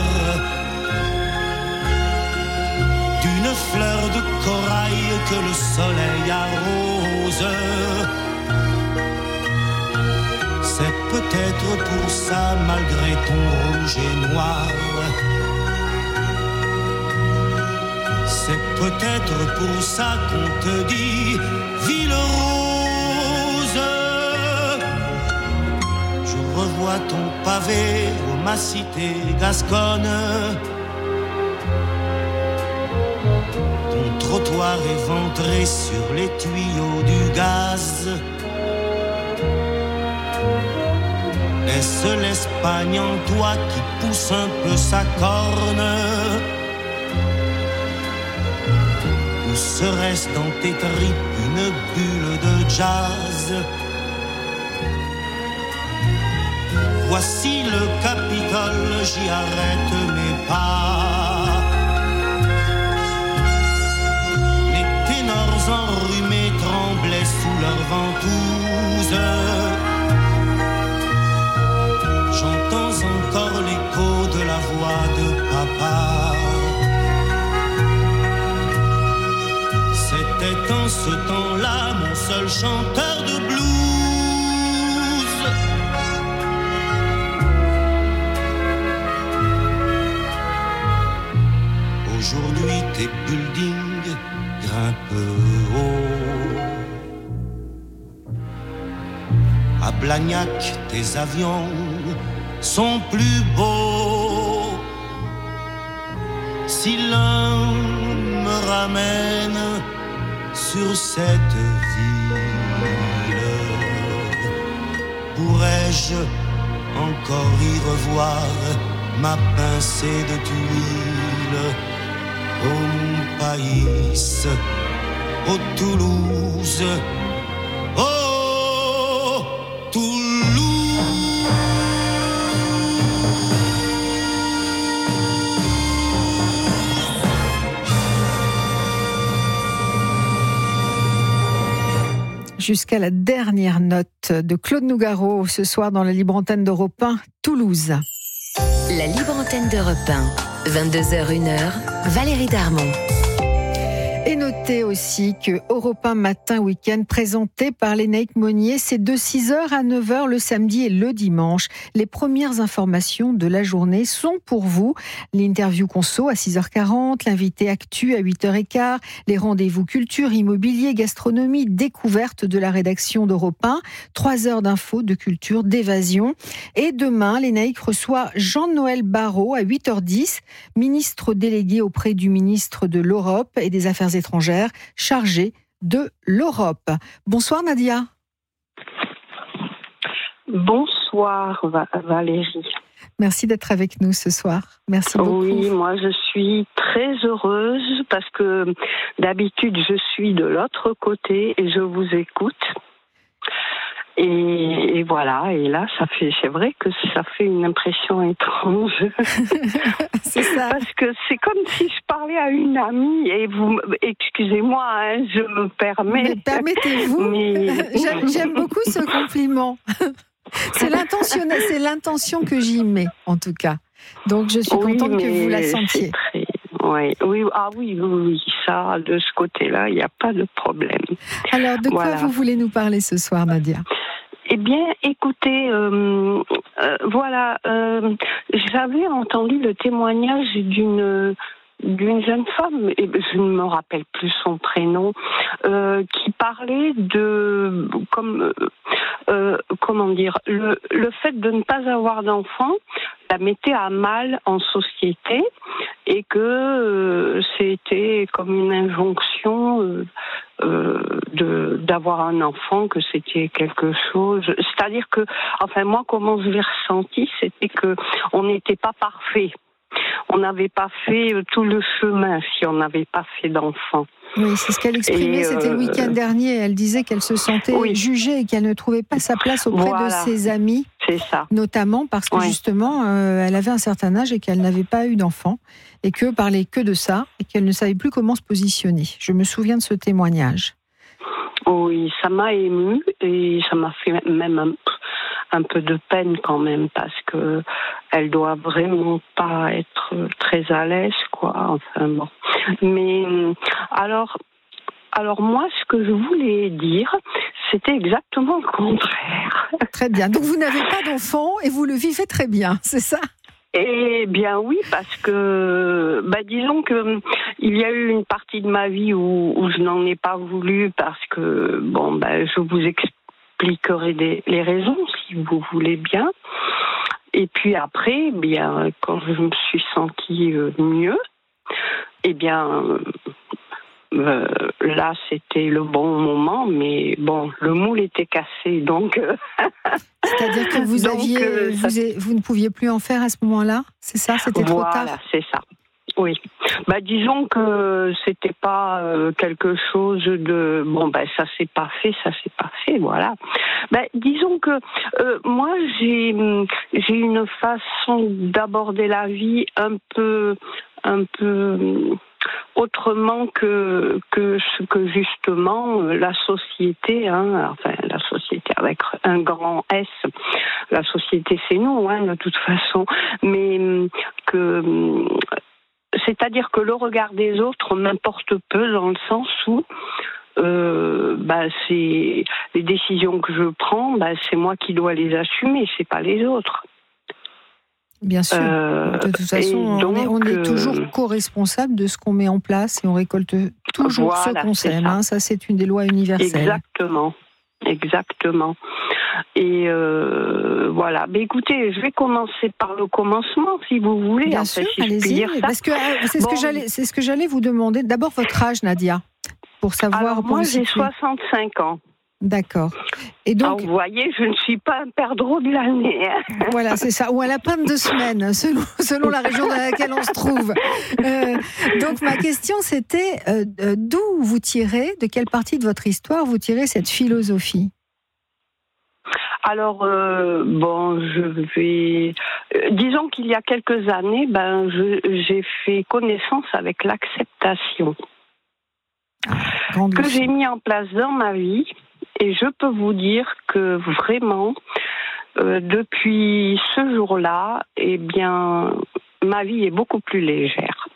d'une fleur de corail que le soleil arrose. C'est peut-être pour ça, malgré ton rouge et noir, c'est peut-être pour ça qu'on te dit ville rose. Je revois ton pavé ô ma cité gasconne, ton trottoir éventré sur les tuyaux du gaz. Est-ce l'Espagne en toi qui pousse un peu sa corne? Ou serait-ce dans tes tripes une bulle de jazz? Voici le Capitole, j'y arrête mes pas. Les ténors enrhumés tremblaient sous leurs ventouses. J'entends encore l'écho de la voix de papa. C'était en ce temps-là mon seul chanteur de blues. Aujourd'hui tes buildings grimpent haut. À Blagnac tes avions sont plus beaux. Si l'un me ramène sur cette ville, pourrais-je encore y revoir ma pincée de tuiles? Ô mon pays, ô Toulouse, ô Toulouse. Jusqu'à la dernière note de Claude Nougaro ce soir dans la libre antenne d'Europe 1, Toulouse. La libre antenne d'Europe 1, 22h-1h, Valérie Darmon. Et notez aussi que Europe 1 Matin Week-end présenté par Lénaïque Monnier, c'est de 6h à 9h le samedi et le dimanche. Les premières informations de la journée sont pour vous. L'interview conso à 6h40, l'invité actu à 8h15, les rendez-vous culture, immobilier, gastronomie, découverte de la rédaction d'Europe 1, 3 heures d'infos, de culture, d'évasion. Et demain, Lénaïque reçoit Jean-Noël Barrot à 8h10, ministre délégué auprès du ministre de l'Europe et des Affaires étrangères, chargé de l'Europe. Bonsoir Nadia. Bonsoir Valérie. Merci d'être avec nous ce soir. Merci beaucoup. Oui, moi je suis très heureuse parce que d'habitude je suis de l'autre côté et je vous écoute. Et voilà, et là, c'est vrai que ça fait une impression étrange. C'est ça. Parce que c'est comme si je parlais à une amie, et vous, excusez-moi, hein, je me permets. Mais permettez-vous. Mais... J'aime beaucoup ce compliment. C'est l'intention que j'y mets, en tout cas. Donc, je suis contente que vous la sentiez. Oui, ça, de ce côté-là, il n'y a pas de problème. Alors, de quoi vous voulez nous parler ce soir, Nadia ? Eh bien, écoutez, j'avais entendu le témoignage d'une jeune femme, et je ne me rappelle plus son prénom, qui parlait de comment dire, le fait de ne pas avoir d'enfant la mettait à mal en société et que c'était comme une injonction d'avoir un enfant, que c'était quelque chose. C'est-à-dire que, enfin moi, comment je l'ai ressenti, c'était que on n'était pas parfait. On n'avait pas fait tout le chemin si on n'avait pas fait d'enfant. Oui, c'est ce qu'elle exprimait, c'était le week-end dernier. Elle disait qu'elle se sentait jugée et qu'elle ne trouvait pas sa place auprès de ses amis. C'est ça. Notamment parce que justement, elle avait un certain âge et qu'elle n'avait pas eu d'enfant et que parlait que de ça et qu'elle ne savait plus comment se positionner. Je me souviens de ce témoignage. Oui, ça m'a émue et ça m'a fait même un peu de peine quand même parce que elle doit vraiment pas être très à l'aise, quoi. Enfin bon. Mais alors moi, ce que je voulais dire, c'était exactement le contraire. Très bien. Donc vous n'avez pas d'enfant et vous le vivez très bien, c'est ça ? Eh bien oui, parce que disons que il y a eu une partie de ma vie où je n'en ai pas voulu parce que je vous expliquerai les raisons si vous voulez bien. Et puis après, quand je me suis sentie mieux, là, c'était le bon moment, mais le moule était cassé, donc... C'est-à-dire que vous ne pouviez plus en faire à ce moment-là ? C'est ça ? C'était trop tard ? Voilà, c'est ça. Oui. Disons que c'était pas quelque chose de... ça s'est pas fait, voilà. Disons que moi, j'ai une façon d'aborder la vie un peu autrement que ce que justement la société, la société avec un grand S, la société c'est nous, de toute façon, mais c'est-à-dire que le regard des autres m'importe peu dans le sens où c'est les décisions que je prends, c'est moi qui dois les assumer, c'est pas les autres. Bien sûr. De toute façon, donc, on est toujours co-responsable de ce qu'on met en place et on récolte toujours ce qu'on sème. Ça, c'est une des lois universelles. Exactement. Et voilà. Mais écoutez, je vais commencer par le commencement, si vous voulez. Bien sûr, allez-y. Parce que c'est ce que j'allais vous demander. D'abord, votre âge, Nadia, pour savoir. Alors, moi, j'ai 65 ans. D'accord. Et donc, vous voyez, je ne suis pas un perdreau de l'année. Voilà, c'est ça. Ou un lapin de 2 semaines, selon la région dans laquelle on se trouve. Donc, ma question, c'était de quelle partie de votre histoire vous tirez cette philosophie ? Alors, disons qu'il y a quelques années, j'ai fait connaissance avec l'acceptation que j'ai mis en place dans ma vie. Et je peux vous dire que vraiment, depuis ce jour-là, ma vie est beaucoup plus légère.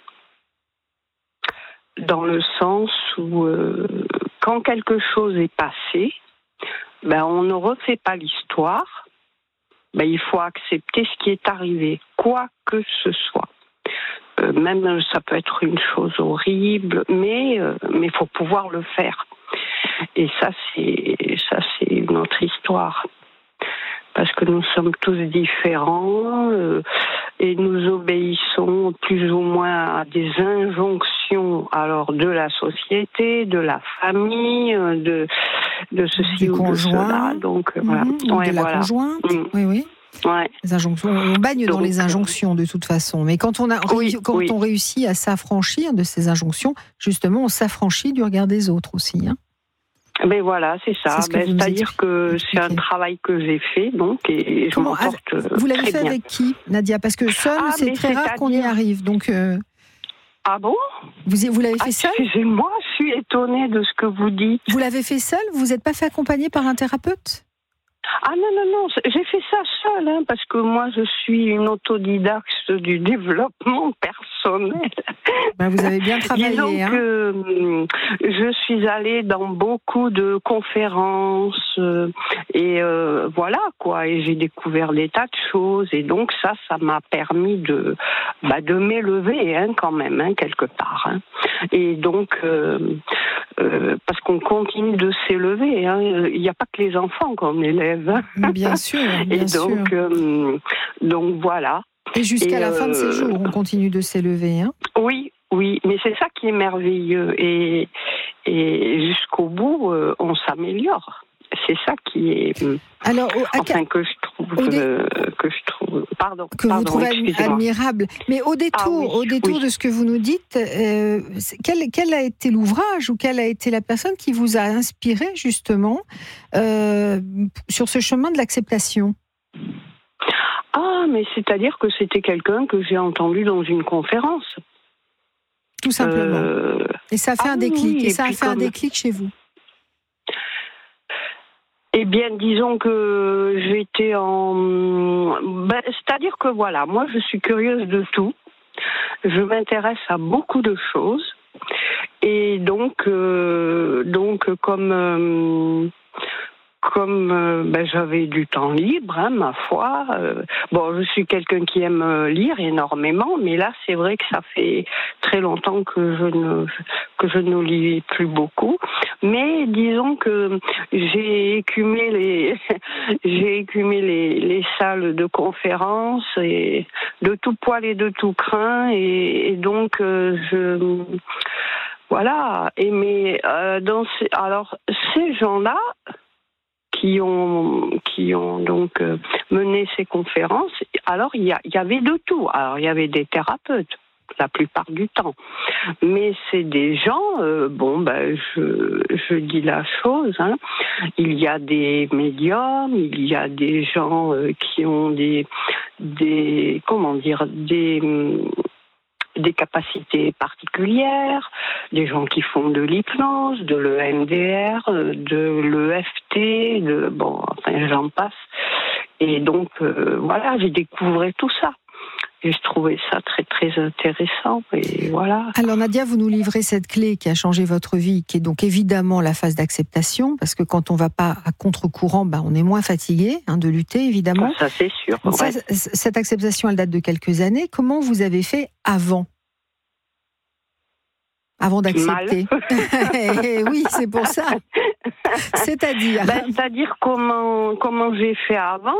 Dans le sens où, quand quelque chose est passé, on ne refait pas l'histoire. Il faut accepter ce qui est arrivé, quoi que ce soit. Même ça peut être une chose horrible, mais il faut pouvoir le faire. Et ça, c'est une autre histoire. Parce que nous sommes tous différents et nous obéissons plus ou moins à des injonctions, alors de la société, de la famille, de ceci ou de cela. Donc voilà. De la conjointe. Oui. Ouais. Les injonctions, on baigne dans les injonctions de toute façon. Mais quand on réussit à s'affranchir de ces injonctions, justement, on s'affranchit du regard des autres aussi. Mais voilà, c'est ça. C'est-à-dire que c'est un travail que j'ai fait, et je m'en porte vous l'avez très fait bien. Avec qui, Nadia ? Parce que seul, c'est très rare qu'on y arrive. Donc, ah bon ? Vous l'avez fait seul ? Excusez-moi, je suis étonnée de ce que vous dites. Vous l'avez fait seul ? Vous n'êtes pas fait accompagner par un thérapeute ? Ah non, j'ai fait ça seule, parce que moi je suis une autodidacte du développement personnel. Vous avez bien travaillé. Disons que je suis allée dans beaucoup de conférences et voilà quoi, et j'ai découvert des tas de choses et donc ça m'a permis de m'élever quand même quelque part. Et donc parce qu'on continue de s'élever, il n'y a pas que les enfants qu'on élève. Bien sûr. Et donc voilà. Et jusqu'à la fin de ces jours, on continue de s'élever. Oui, mais c'est ça qui est merveilleux. Et jusqu'au bout, on s'améliore. C'est ça qui est. Alors, que je trouve. Pardon. Que vous trouvez admirable. Mais au détour de ce que vous nous dites, quel a été l'ouvrage ou quelle a été la personne qui vous a inspiré justement sur ce chemin de l'acceptation ? Ah, mais c'est-à-dire que c'était quelqu'un que j'ai entendu dans une conférence. Tout simplement. Et ça a fait un déclic. Oui, et ça a fait un déclic chez vous. Eh bien, disons que j'étais c'est-à-dire que voilà, moi je suis curieuse de tout. Je m'intéresse à beaucoup de choses. Et donc comme j'avais du temps libre, ma foi. Je suis quelqu'un qui aime lire énormément, mais là, c'est vrai que ça fait très longtemps que je ne lis plus beaucoup. Mais disons que j'ai écumé les salles de conférences et de tout poil et de tout crin, et donc voilà. Et alors ces gens-là qui ont donc mené ces conférences, alors il y avait de tout. Alors il y avait des thérapeutes la plupart du temps, mais c'est des gens, je dis la chose, il y a des médiums, il y a des gens qui ont des capacités particulières, des gens qui font de l'hypnose, de l'EMDR, de l'EFT, j'en passe. Et donc, j'ai découvert tout ça. Et je trouvais ça très, très intéressant. Et voilà. Alors Nadia, vous nous livrez cette clé qui a changé votre vie, qui est donc évidemment la phase d'acceptation, parce que quand on ne va pas à contre-courant, on est moins fatigué de lutter, évidemment. Ça, c'est sûr. Ouais. Cette acceptation, elle date de quelques années. Comment vous avez fait avant d'accepter? Oui, c'est pour ça. C'est-à-dire C'est-à-dire comment j'ai fait avant.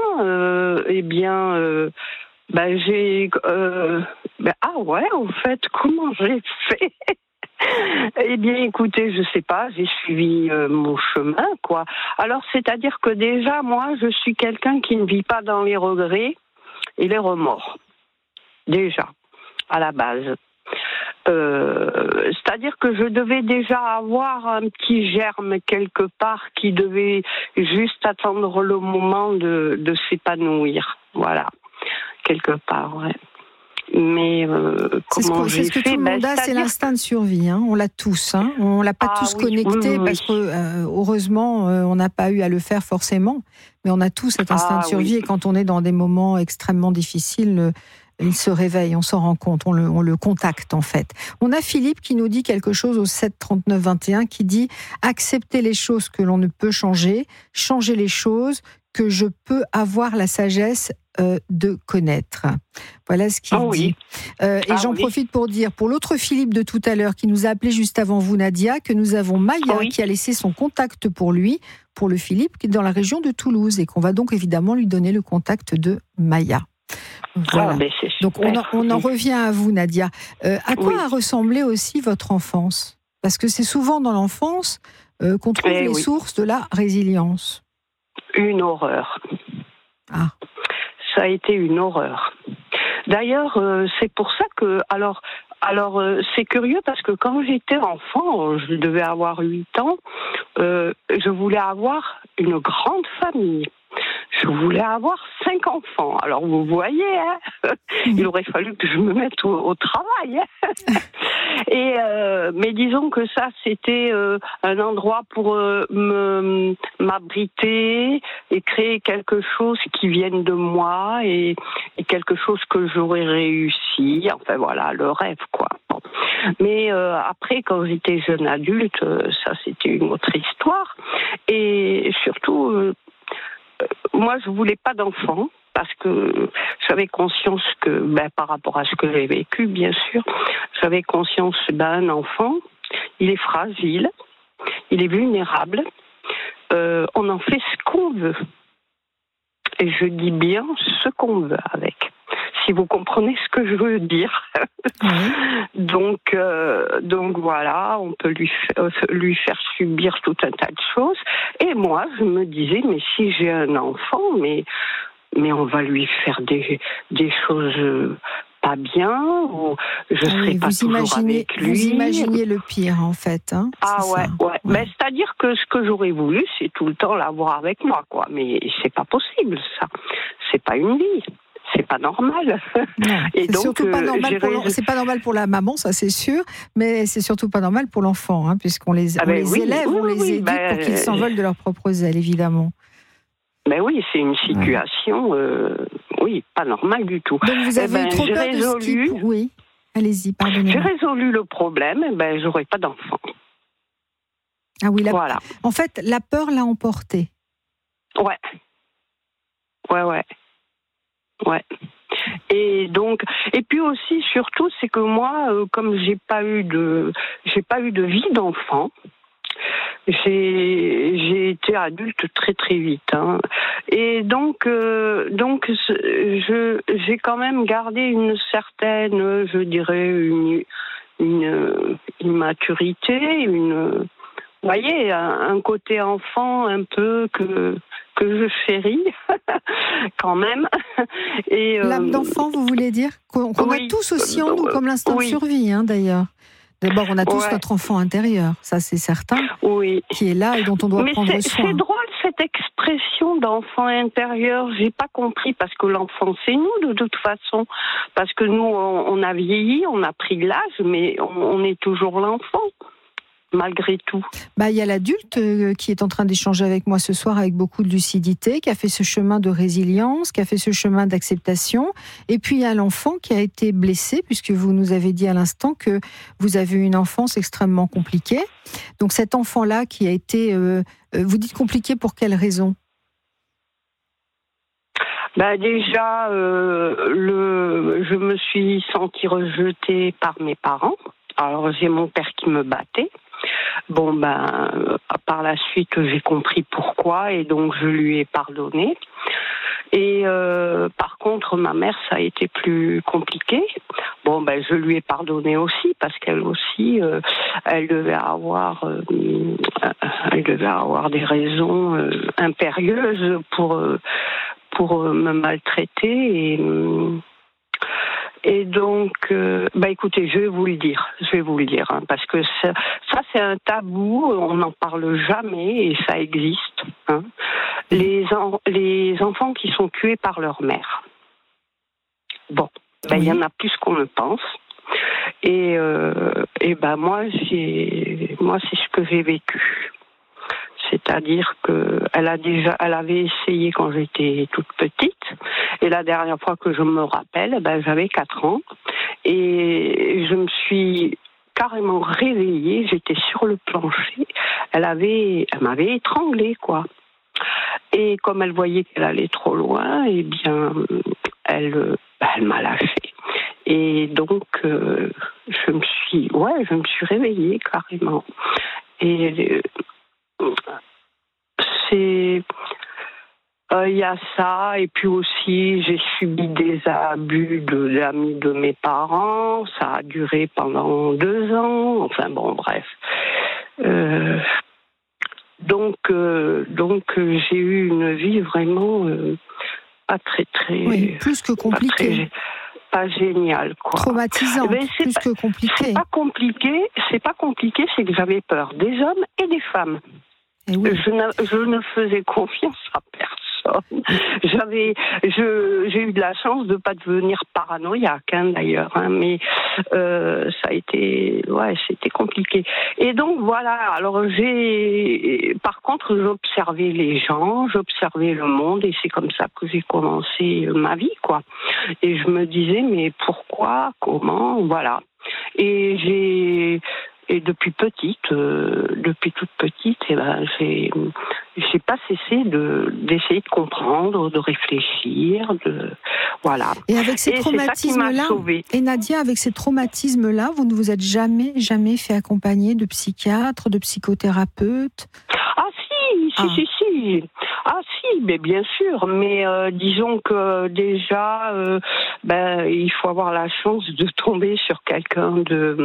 Au fait, comment j'ai fait? Eh bien, écoutez, je sais pas, j'ai suivi mon chemin, quoi. Alors, c'est-à-dire que déjà, moi, je suis quelqu'un qui ne vit pas dans les regrets et les remords. Déjà, à la base. C'est-à-dire que je devais déjà avoir un petit germe quelque part qui devait juste attendre le moment de s'épanouir. Voilà. Quelque part, ouais. Mais c'est ce que tout le monde a, c'est l'instinct de survie. On l'a tous. On l'a pas tous connecté parce que heureusement, on n'a pas eu à le faire forcément. Mais on a tous cet instinct de survie. Et quand on est dans des moments extrêmement difficiles, il se réveille, on s'en rend compte, on le contacte en fait. On a Philippe qui nous dit quelque chose au 7 39 21 qui dit « Accepter les choses que l'on ne peut changer, changer les choses que je peux avoir la sagesse de connaître ». Voilà ce qu'il dit. Et j'en profite pour dire, pour l'autre Philippe de tout à l'heure qui nous a appelé juste avant vous, Nadia, que nous avons Maya qui a laissé son contact pour lui, pour le Philippe, qui est dans la région de Toulouse, et qu'on va donc évidemment lui donner le contact de Maya. Voilà. Donc on en revient à vous, Nadia. À quoi a ressemblé aussi votre enfance? Parce que c'est souvent dans l'enfance qu'on trouve les sources de la résilience. Une horreur. Ah. Ça a été une horreur. D'ailleurs, c'est pour ça que... Alors, c'est curieux parce que quand j'étais enfant, je devais avoir 8 ans, je voulais avoir une grande famille. Je voulais avoir 5 enfants. Alors vous voyez, il aurait fallu que je me mette au travail. Mais disons que ça, c'était un endroit pour m'abriter et créer quelque chose qui vienne de moi et quelque chose que j'aurais réussi. Enfin voilà, le rêve, quoi. Mais après, quand j'étais jeune adulte, ça c'était une autre histoire. Et surtout... moi, je voulais pas d'enfant parce que j'avais conscience que, par rapport à ce que j'ai vécu, bien sûr, j'avais conscience d'un enfant, il est fragile, il est vulnérable, on en fait ce qu'on veut. Et je dis bien ce qu'on veut avec. Si vous comprenez ce que je veux dire. Donc voilà, on peut lui faire subir tout un tas de choses. Et moi, je me disais, mais si j'ai un enfant, mais on va lui faire des choses pas bien, ou je serai pas toujours avec lui. Vous imaginez le pire, en fait. Ouais. Mais c'est-à-dire que ce que j'aurais voulu, c'est tout le temps l'avoir avec moi, quoi. Mais c'est pas possible, ça. C'est pas une vie. c'est pas normal. Non, Et c'est donc, surtout pas normal c'est pas normal pour la maman, ça c'est sûr, mais c'est surtout pas normal pour l'enfant, hein, puisqu'on les élève, on les éduque pour qu'ils s'envolent de leurs propres ailes, évidemment. Ben oui, c'est une situation, pas normale du tout. Donc vous avez eu trop peur de ce qui... Oui, allez-y, pardonnez-moi. J'ai résolu le problème, j'aurai pas d'enfant. Ah oui, voilà. En fait, la peur l'a emporté. Ouais. Et donc, et puis aussi, surtout, c'est que moi, comme j'ai pas eu de vie d'enfant, j'ai été adulte très très vite, hein. Et donc j'ai quand même gardé une certaine, je dirais, une maturité, vous voyez, un côté enfant un peu que je chéris quand même. Et l'âme d'enfant, vous voulez dire qu'on a tous aussi en nous, comme l'instinct de survie, hein, d'ailleurs. D'abord, on a tous notre enfant intérieur, ça c'est certain, qui est là et dont on doit prendre soin. C'est drôle cette expression d'enfant intérieur, j'ai pas compris, parce que l'enfant c'est nous de toute façon, parce que nous on a vieilli, on a pris l'âge, mais on est toujours l'enfant. Malgré tout. Il y a l'adulte qui est en train d'échanger avec moi ce soir avec beaucoup de lucidité, qui a fait ce chemin de résilience, qui a fait ce chemin d'acceptation. Et puis il y a l'enfant qui a été blessé, puisque vous nous avez dit à l'instant que vous avez eu une enfance extrêmement compliquée. Donc cet enfant-là qui a été, vous dites compliqué pour quelle raison ? Déjà, je me suis sentie rejetée par mes parents. Alors j'ai mon père qui me battait. Par la suite, j'ai compris pourquoi et donc je lui ai pardonné. Et par contre, ma mère, ça a été plus compliqué. Je lui ai pardonné aussi parce qu'elle aussi, elle devait avoir des raisons impérieuses pour me maltraiter et donc, écoutez, je vais vous le dire, hein, parce que ça c'est un tabou, on n'en parle jamais et ça existe. Hein. Les enfants qui sont tués par leur mère. Il y en a plus qu'on ne pense. Et moi c'est ce que j'ai vécu. C'est-à-dire qu'elle avait essayé quand j'étais toute petite. Et la dernière fois que je me rappelle, j'avais 4 ans. Et je me suis carrément réveillée. J'étais sur le plancher. Elle m'avait étranglée, quoi. Et comme elle voyait qu'elle allait trop loin, elle m'a lâchée. Et donc, je me suis réveillée carrément. Et il y a ça, et puis aussi j'ai subi des abus d'amis de mes parents. Ça a duré pendant 2 ans. Enfin bref. Donc j'ai eu une vie vraiment pas très très. Plus que compliquée. Pas génial, quoi. Traumatisant, plus que compliqué. C'est pas compliqué, c'est que j'avais peur des hommes et des femmes. Et oui. Je ne faisais confiance à personne. J'ai eu de la chance de ne pas devenir paranoïaque, hein, d'ailleurs, hein, mais ça a été, c'était compliqué. Et donc voilà. Alors par contre, j'observais les gens, j'observais le monde, et c'est comme ça que j'ai commencé ma vie, quoi. Et je me disais, mais pourquoi, comment, voilà. Et depuis toute petite, j'ai pas cessé d'essayer de comprendre, de réfléchir, voilà. Et avec ces traumatismes-là, et Nadia, avec ces traumatismes-là, vous ne vous êtes jamais fait accompagner de psychiatre, de psychothérapeute? Si. Ah si, mais bien sûr. Mais disons que déjà, il faut avoir la chance de tomber sur quelqu'un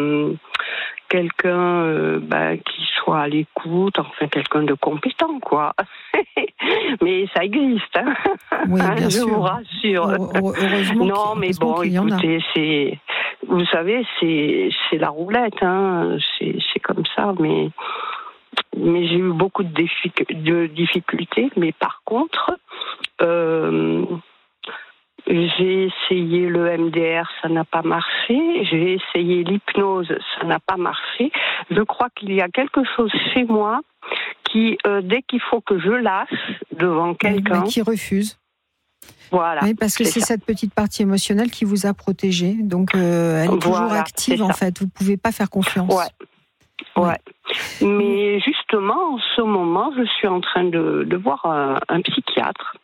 qui soit à l'écoute, enfin quelqu'un de compétent, quoi. Mais ça existe, hein. Oui, bien sûr. Je vous rassure. Heureusement. Non, mais bon, écoutez, vous savez, c'est la roulette, hein. C'est comme ça, mais j'ai eu beaucoup de difficultés. Mais par contre, J'ai essayé le MDR, ça n'a pas marché. J'ai essayé l'hypnose, ça n'a pas marché. Je crois qu'il y a quelque chose chez moi qui, dès qu'il faut que je lâche devant quelqu'un... qui refuse. Voilà. Oui, parce que c'est cette petite partie émotionnelle qui vous a protégé. Donc, elle est toujours active, en fait. Vous ne pouvez pas faire confiance. Ouais. Mais justement, en ce moment, je suis en train de voir un psychiatre